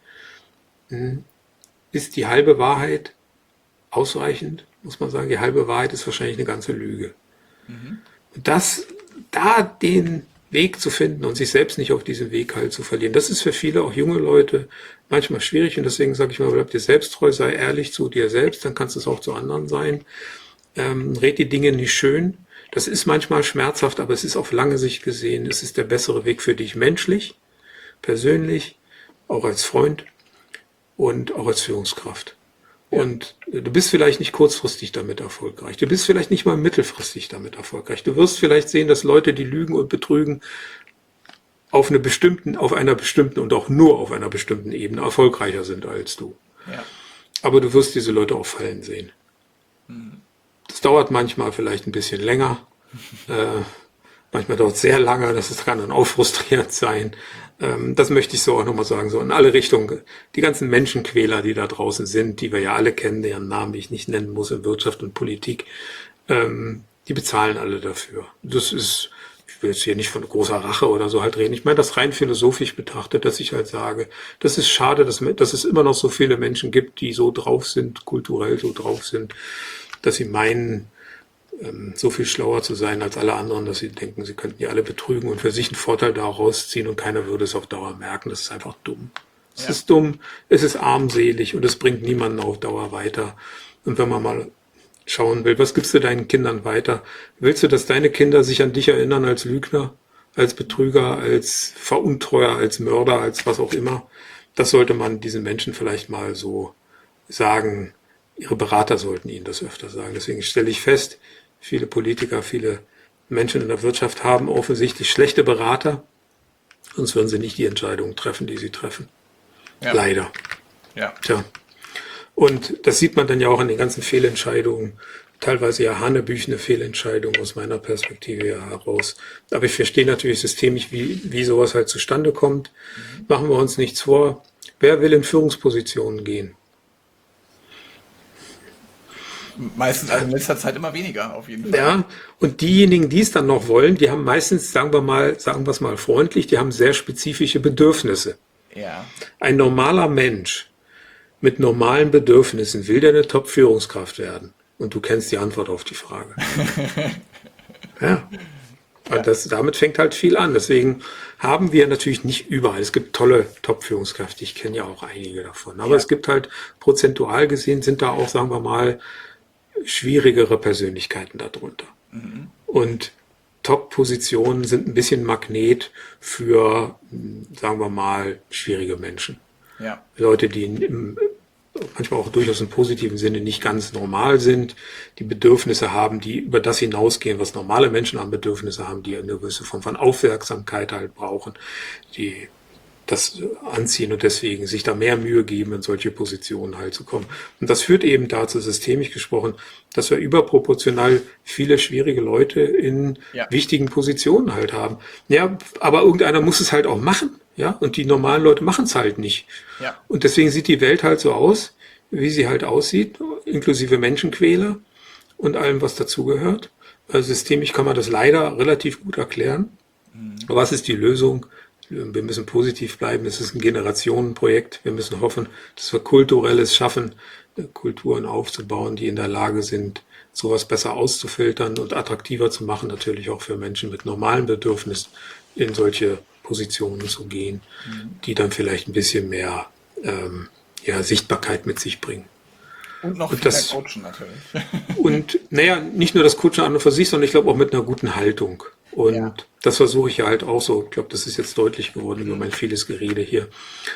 ist die halbe Wahrheit ausreichend, muss man sagen, die halbe Wahrheit ist wahrscheinlich eine ganze Lüge. Mhm. Und das, da den Weg zu finden und sich selbst nicht auf diesem Weg halt zu verlieren. Das ist für viele, auch junge Leute, manchmal schwierig und deswegen sage ich mal, bleib dir selbst treu, sei ehrlich zu dir selbst, dann kannst du es auch zu anderen sein. Ähm, red die Dinge nicht schön. Das ist manchmal schmerzhaft, aber es ist auf lange Sicht gesehen, es ist der bessere Weg für dich menschlich, persönlich, auch als Freund und auch als Führungskraft. Und du bist vielleicht nicht kurzfristig damit erfolgreich. Du bist vielleicht nicht mal mittelfristig damit erfolgreich. Du wirst vielleicht sehen, dass Leute, die lügen und betrügen, auf eine bestimmten, auf einer bestimmten und auch nur auf einer bestimmten Ebene erfolgreicher sind als du. Ja. Aber du wirst diese Leute auch fallen sehen. Mhm. Das dauert manchmal vielleicht ein bisschen länger. äh, manchmal dauert es sehr lange. Das kann dann auch frustrierend sein. Ähm, das möchte ich so auch nochmal sagen. So in alle Richtungen. Die ganzen Menschenquäler, die da draußen sind, die wir ja alle kennen, deren Namen ich nicht nennen muss in Wirtschaft und Politik, ähm, die bezahlen alle dafür. Das ist, ich will jetzt hier nicht von großer Rache oder so halt reden. Ich meine das rein philosophisch betrachtet, dass ich halt sage, das ist schade, dass, dass es immer noch so viele Menschen gibt, die so drauf sind, kulturell so drauf sind, dass sie meinen, so viel schlauer zu sein als alle anderen, dass sie denken, sie könnten die alle betrügen und für sich einen Vorteil daraus ziehen und keiner würde es auf Dauer merken. Das ist einfach dumm. Es ja. ist dumm, es ist armselig und es bringt niemanden auf Dauer weiter. Und wenn man mal schauen will, was gibst du deinen Kindern weiter? Willst du, dass deine Kinder sich an dich erinnern als Lügner, als Betrüger, als Veruntreuer, als Mörder, als was auch immer? Das sollte man diesen Menschen vielleicht mal so sagen. Ihre Berater sollten ihnen das öfter sagen. Deswegen stelle ich fest, viele Politiker, viele Menschen in der Wirtschaft haben offensichtlich schlechte Berater, sonst würden sie nicht die Entscheidungen treffen, die sie treffen. Ja. Leider. Ja. Tja. Und das sieht man dann ja auch an den ganzen Fehlentscheidungen, teilweise ja hanebüchene Fehlentscheidungen aus meiner Perspektive heraus. Aber ich verstehe natürlich systemisch, wie, wie sowas halt zustande kommt. Mhm. Machen wir uns nichts vor. Wer will in Führungspositionen gehen? Meistens, also in letzter Zeit immer weniger, auf jeden Fall. Ja, und diejenigen, die es dann noch wollen, die haben meistens, sagen wir mal, sagen wir es mal freundlich, die haben sehr spezifische Bedürfnisse. Ja. Ein normaler Mensch mit normalen Bedürfnissen, will der eine Top-Führungskraft werden? Und du kennst die Antwort auf die Frage. Ja. Und das, damit fängt halt viel an. Deswegen haben wir natürlich nicht überall. Es gibt tolle Top-Führungskräfte. Ich kenne ja auch einige davon. Aber ja. es gibt halt prozentual gesehen, sind da auch, sagen wir mal, schwierigere Persönlichkeiten darunter. Mhm. Und Top-Positionen sind ein bisschen Magnet für, sagen wir mal, schwierige Menschen. Ja. Leute, die im, manchmal auch durchaus im positiven Sinne nicht ganz normal sind, die Bedürfnisse haben, die über das hinausgehen, was normale Menschen an Bedürfnisse haben, die eine gewisse Form von Aufmerksamkeit halt brauchen, die das anziehen und deswegen sich da mehr Mühe geben, in solche Positionen halt zu kommen. Und das führt eben dazu, systemisch gesprochen, dass wir überproportional viele schwierige Leute in Ja. wichtigen Positionen halt haben. Ja, aber irgendeiner muss es halt auch machen, ja, und die normalen Leute machen es halt nicht. Ja. Und deswegen sieht die Welt halt so aus, wie sie halt aussieht, inklusive Menschenquäler und allem, was dazugehört. Also systemisch kann man das leider relativ gut erklären. Aber was ist die Lösung? Wir müssen positiv bleiben. Es ist ein Generationenprojekt. Wir müssen hoffen, dass wir Kulturelles schaffen, Kulturen aufzubauen, die in der Lage sind, sowas besser auszufiltern und attraktiver zu machen, natürlich auch für Menschen mit normalen Bedürfnissen in solche Positionen zu gehen, die dann vielleicht ein bisschen mehr ähm, ja, Sichtbarkeit mit sich bringen. Und noch Und viel das- mehr coachen natürlich. Und naja, nicht nur das Coachen an und für sich, sondern ich glaube auch mit einer guten Haltung. Und Ja. das versuche ich ja halt auch so. Ich glaube, das ist jetzt deutlich geworden über mein vieles Gerede hier.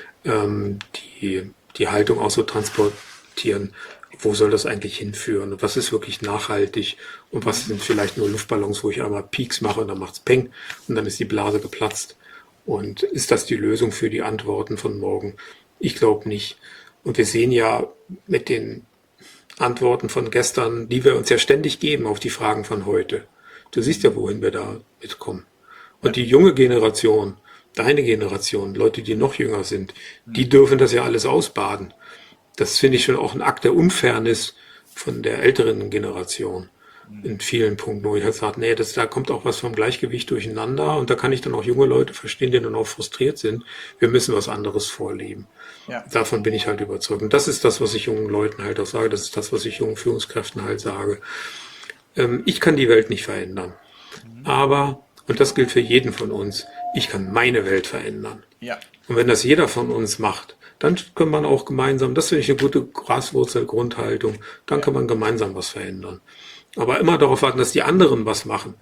Ähm, die, die Haltung auch so transportieren. Wo soll das eigentlich hinführen? Und was ist wirklich nachhaltig? Und was sind vielleicht nur Luftballons, wo ich einmal Peaks mache und dann macht's Peng und dann ist die Blase geplatzt. Und ist das die Lösung für die Antworten von morgen? Ich glaube nicht. Und wir sehen ja mit den Antworten von gestern, die wir uns ja ständig geben auf die Fragen von heute. Du siehst ja, wohin wir da mitkommen. Und die junge Generation, deine Generation, Leute, die noch jünger sind, die dürfen das ja alles ausbaden. Das finde ich schon auch ein Akt der Unfairness von der älteren Generation in vielen Punkten, wo ich halt sage, nee, das, da kommt auch was vom Gleichgewicht durcheinander und da kann ich dann auch junge Leute verstehen, die dann auch frustriert sind. Wir müssen was anderes vorleben. Ja. Davon bin ich halt überzeugt. Und das ist das, was ich jungen Leuten halt auch sage. Das ist das, was ich jungen Führungskräften halt sage. Ähm, ich kann die Welt nicht verändern. Aber, und das gilt für jeden von uns, ich kann meine Welt verändern. Ja. Und wenn das jeder von uns macht, dann kann man auch gemeinsam, das finde ich eine gute Graswurzel-Grundhaltung, dann kann man gemeinsam was verändern. Aber immer darauf warten, dass die anderen was machen.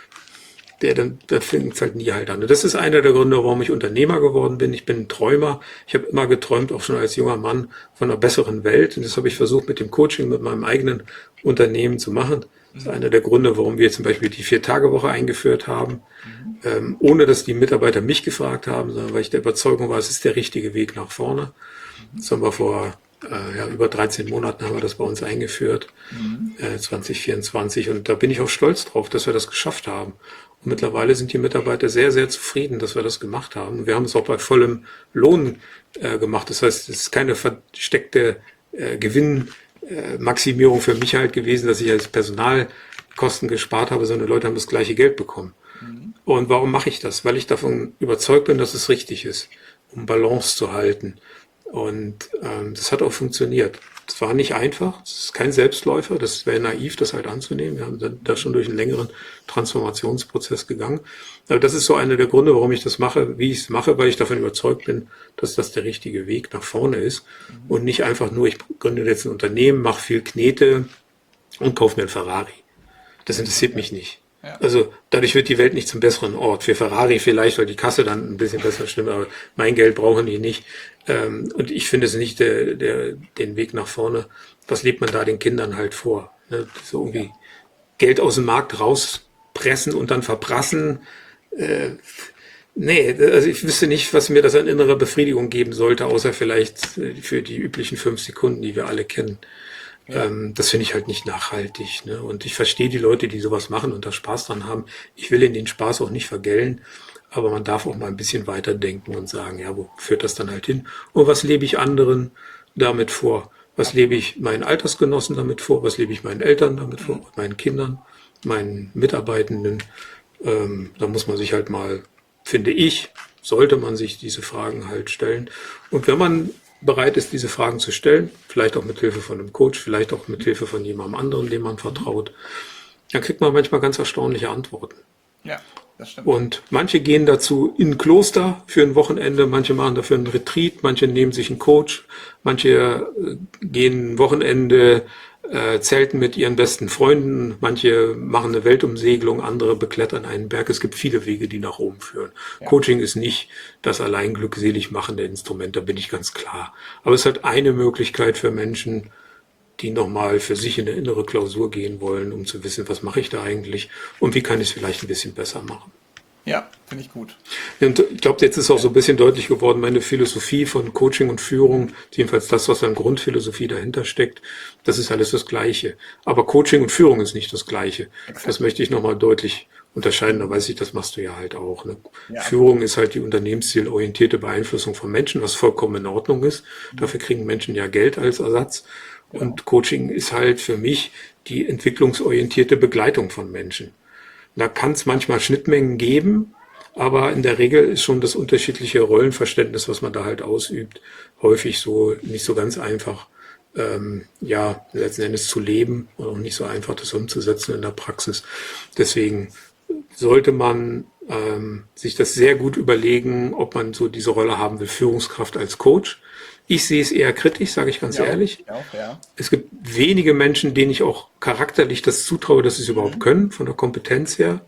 Der dann, der fängt es halt nie halt an. Und das ist einer der Gründe, warum ich Unternehmer geworden bin. Ich bin ein Träumer. Ich habe immer geträumt, auch schon als junger Mann, von einer besseren Welt. Und das habe ich versucht mit dem Coaching, mit meinem eigenen Unternehmen zu machen. Das ist einer der Gründe, warum wir zum Beispiel die Vier-Tage-Woche eingeführt haben, mhm. ähm, ohne dass die Mitarbeiter mich gefragt haben, sondern weil ich der Überzeugung war, es ist der richtige Weg nach vorne. Mhm. Das haben wir vor äh, ja, über dreizehn Monaten haben wir das bei uns eingeführt, mhm. äh, zwanzig vierundzwanzig. Und da bin ich auch stolz drauf, dass wir das geschafft haben. Und mittlerweile sind die Mitarbeiter sehr, sehr zufrieden, dass wir das gemacht haben. Und wir haben es auch bei vollem Lohn äh, gemacht. Das heißt, es ist keine versteckte äh, Gewinn. Maximierung für mich halt gewesen, dass ich als Personalkosten gespart habe, sondern Leute haben das gleiche Geld bekommen. Mhm. Und warum mache ich das? Weil ich davon überzeugt bin, dass es richtig ist, um Balance zu halten. Und ähm, das hat auch funktioniert. Es war nicht einfach, es ist kein Selbstläufer, das wäre naiv, das halt anzunehmen. Wir haben da, da schon durch einen längeren Transformationsprozess gegangen. Aber das ist so einer der Gründe, warum ich das mache, wie ich es mache, weil ich davon überzeugt bin, dass das der richtige Weg nach vorne ist. Mhm. Und nicht einfach nur, ich gründe jetzt ein Unternehmen, mache viel Knete und kaufe mir ein Ferrari. Das interessiert mich nicht. Ja. Also dadurch wird die Welt nicht zum besseren Ort. Für Ferrari vielleicht, weil die Kasse dann ein bisschen besser stimmt, aber mein Geld brauchen die nicht. Und ich finde es nicht der, der, den Weg nach vorne. Was lebt man da den Kindern halt vor? So irgendwie Geld aus dem Markt rauspressen und dann verprassen. Äh, nee, also ich wüsste nicht, was mir das an innerer Befriedigung geben sollte, außer vielleicht für die üblichen fünf Sekunden, die wir alle kennen. Ja. Ähm, das finde ich halt nicht nachhaltig. Ne? Und ich verstehe die Leute, die sowas machen und da Spaß dran haben. Ich will ihnen den Spaß auch nicht vergällen. Aber man darf auch mal ein bisschen weiterdenken und sagen, ja, wo führt das dann halt hin? Und was lebe ich anderen damit vor? Was lebe ich meinen Altersgenossen damit vor? Was lebe ich meinen Eltern damit vor? Meinen Kindern, meinen Mitarbeitenden? Ähm, da muss man sich halt mal, finde ich, sollte man sich diese Fragen halt stellen. Und wenn man bereit ist, diese Fragen zu stellen, vielleicht auch mit Hilfe von einem Coach, vielleicht auch mit Hilfe von jemandem anderen, dem man vertraut, dann kriegt man manchmal ganz erstaunliche Antworten. Ja. Das stimmt. Und manche gehen dazu in ein Kloster für ein Wochenende, manche machen dafür einen Retreat, manche nehmen sich einen Coach, manche gehen ein Wochenende, äh, zelten mit ihren besten Freunden, manche machen eine Weltumsegelung, andere beklettern einen Berg. Es gibt viele Wege, die nach oben führen. Ja. Coaching ist nicht das allein glückselig machende Instrument, da bin ich ganz klar. Aber es ist halt eine Möglichkeit für Menschen, die nochmal für sich in eine innere Klausur gehen wollen, um zu wissen, was mache ich da eigentlich und wie kann ich es vielleicht ein bisschen besser machen. Ja, finde ich gut. Und ich glaube, jetzt ist auch so ein bisschen deutlich geworden, meine Philosophie von Coaching und Führung, jedenfalls das, was an Grundphilosophie dahinter steckt, das ist alles das Gleiche. Aber Coaching und Führung ist nicht das Gleiche. Exakt. Das möchte ich nochmal deutlich unterscheiden. Da weiß ich, das machst du ja halt auch. Ne? Ja. Führung ist halt die unternehmenszielorientierte Beeinflussung von Menschen, was vollkommen in Ordnung ist. Mhm. Dafür kriegen Menschen ja Geld als Ersatz. Genau. Und Coaching ist halt für mich die entwicklungsorientierte Begleitung von Menschen. Da kann es manchmal Schnittmengen geben, aber in der Regel ist schon das unterschiedliche Rollenverständnis, was man da halt ausübt, häufig so nicht so ganz einfach, ähm, ja, letzten Endes zu leben und auch nicht so einfach, das umzusetzen in der Praxis. Deswegen sollte man ähm, sich das sehr gut überlegen, ob man so diese Rolle haben will, Führungskraft als Coach. Ich sehe es eher kritisch, sage ich ganz ja, ehrlich. Auch, ja. Es gibt wenige Menschen, denen ich auch charakterlich das zutraue, dass sie es überhaupt mhm. können, von der Kompetenz her.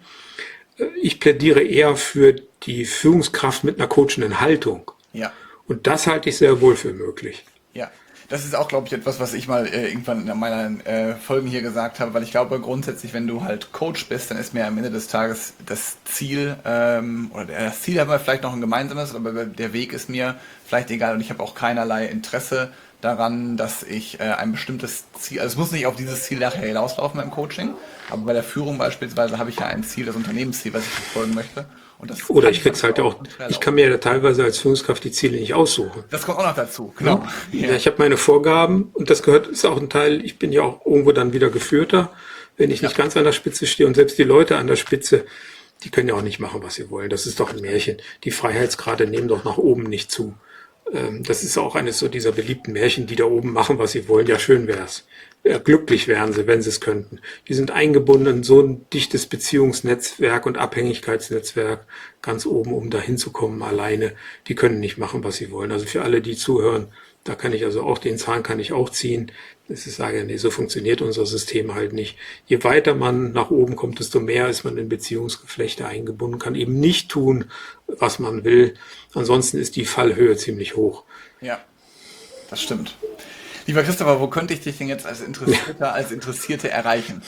Ich plädiere eher für die Führungskraft mit einer coachenden Haltung. Ja. Und das halte ich sehr wohl für möglich. Ja. Das ist auch, glaube ich, etwas, was ich mal äh, irgendwann in meinen äh, Folgen hier gesagt habe, weil ich glaube grundsätzlich, wenn du halt Coach bist, dann ist mir am Ende des Tages das Ziel, ähm, oder das Ziel haben wir vielleicht noch ein gemeinsames, aber der Weg ist mir vielleicht egal und ich habe auch keinerlei Interesse daran, dass ich äh, ein bestimmtes Ziel, also es muss nicht auf dieses Ziel nachher hinauslaufen beim Coaching, aber bei der Führung beispielsweise habe ich ja ein Ziel, das Unternehmensziel, was ich verfolgen möchte. Und das Oder ich krieg's halt auch, ich kann mir ja teilweise als Führungskraft die Ziele nicht aussuchen. Das kommt auch noch dazu, genau. Ja, ja, ich habe meine Vorgaben und das gehört, ist auch ein Teil, ich bin ja auch irgendwo dann wieder Geführter, wenn ich ja. nicht ganz an der Spitze stehe und selbst die Leute an der Spitze, die können ja auch nicht machen, was sie wollen. Das ist doch ein Märchen. Die Freiheitsgrade nehmen doch nach oben nicht zu. Das ist auch eines so dieser beliebten Märchen, die da oben machen, was sie wollen. Ja, schön wär's. Glücklich wären sie, wenn sie es könnten. Die sind eingebunden in so ein dichtes Beziehungsnetzwerk und Abhängigkeitsnetzwerk ganz oben, um da hinzukommen alleine. Die können nicht machen, was sie wollen. Also für alle, die zuhören, da kann ich also auch, den Zahn kann ich auch ziehen. Das ist, sage, nee, so funktioniert unser System halt nicht. Je weiter man nach oben kommt, desto mehr ist man in Beziehungsgeflechte eingebunden, kann eben nicht tun, was man will. Ansonsten ist die Fallhöhe ziemlich hoch. Ja, das stimmt. Lieber Christopher, wo könnte ich dich denn jetzt als Interessierter, als Interessierte erreichen?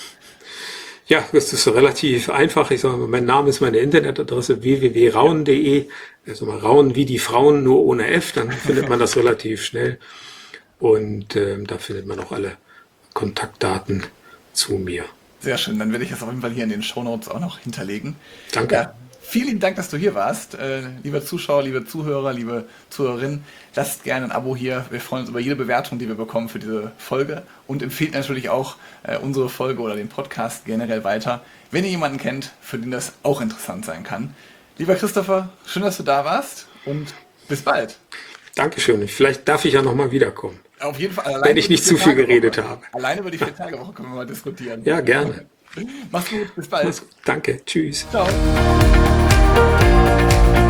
Ja, das ist relativ einfach. Ich sage mal, mein Name ist meine Internetadresse w w w punkt rauen punkt de. Also mal Rauen wie die Frauen, nur ohne F, dann findet man das relativ schnell. Und ähm, da findet man auch alle Kontaktdaten zu mir. Sehr schön, dann werde ich das auf jeden Fall hier in den Shownotes auch noch hinterlegen. Danke. Ja, vielen lieben Dank, dass du hier warst. Äh, liebe Zuschauer, liebe Zuhörer, liebe Zuhörerinnen, lasst gerne ein Abo hier. Wir freuen uns über jede Bewertung, die wir bekommen für diese Folge. Und empfehlt natürlich auch äh, unsere Folge oder den Podcast generell weiter, wenn ihr jemanden kennt, für den das auch interessant sein kann. Lieber Christopher, schön, dass du da warst und bis bald. Dankeschön. Vielleicht darf ich ja nochmal wiederkommen. Auf jeden Fall. Wenn ich nicht zu viel geredet habe. Alleine über die Vier-Tage-Woche können wir mal diskutieren. Ja, gerne. Mach's gut, bis bald. Danke, tschüss. Ciao.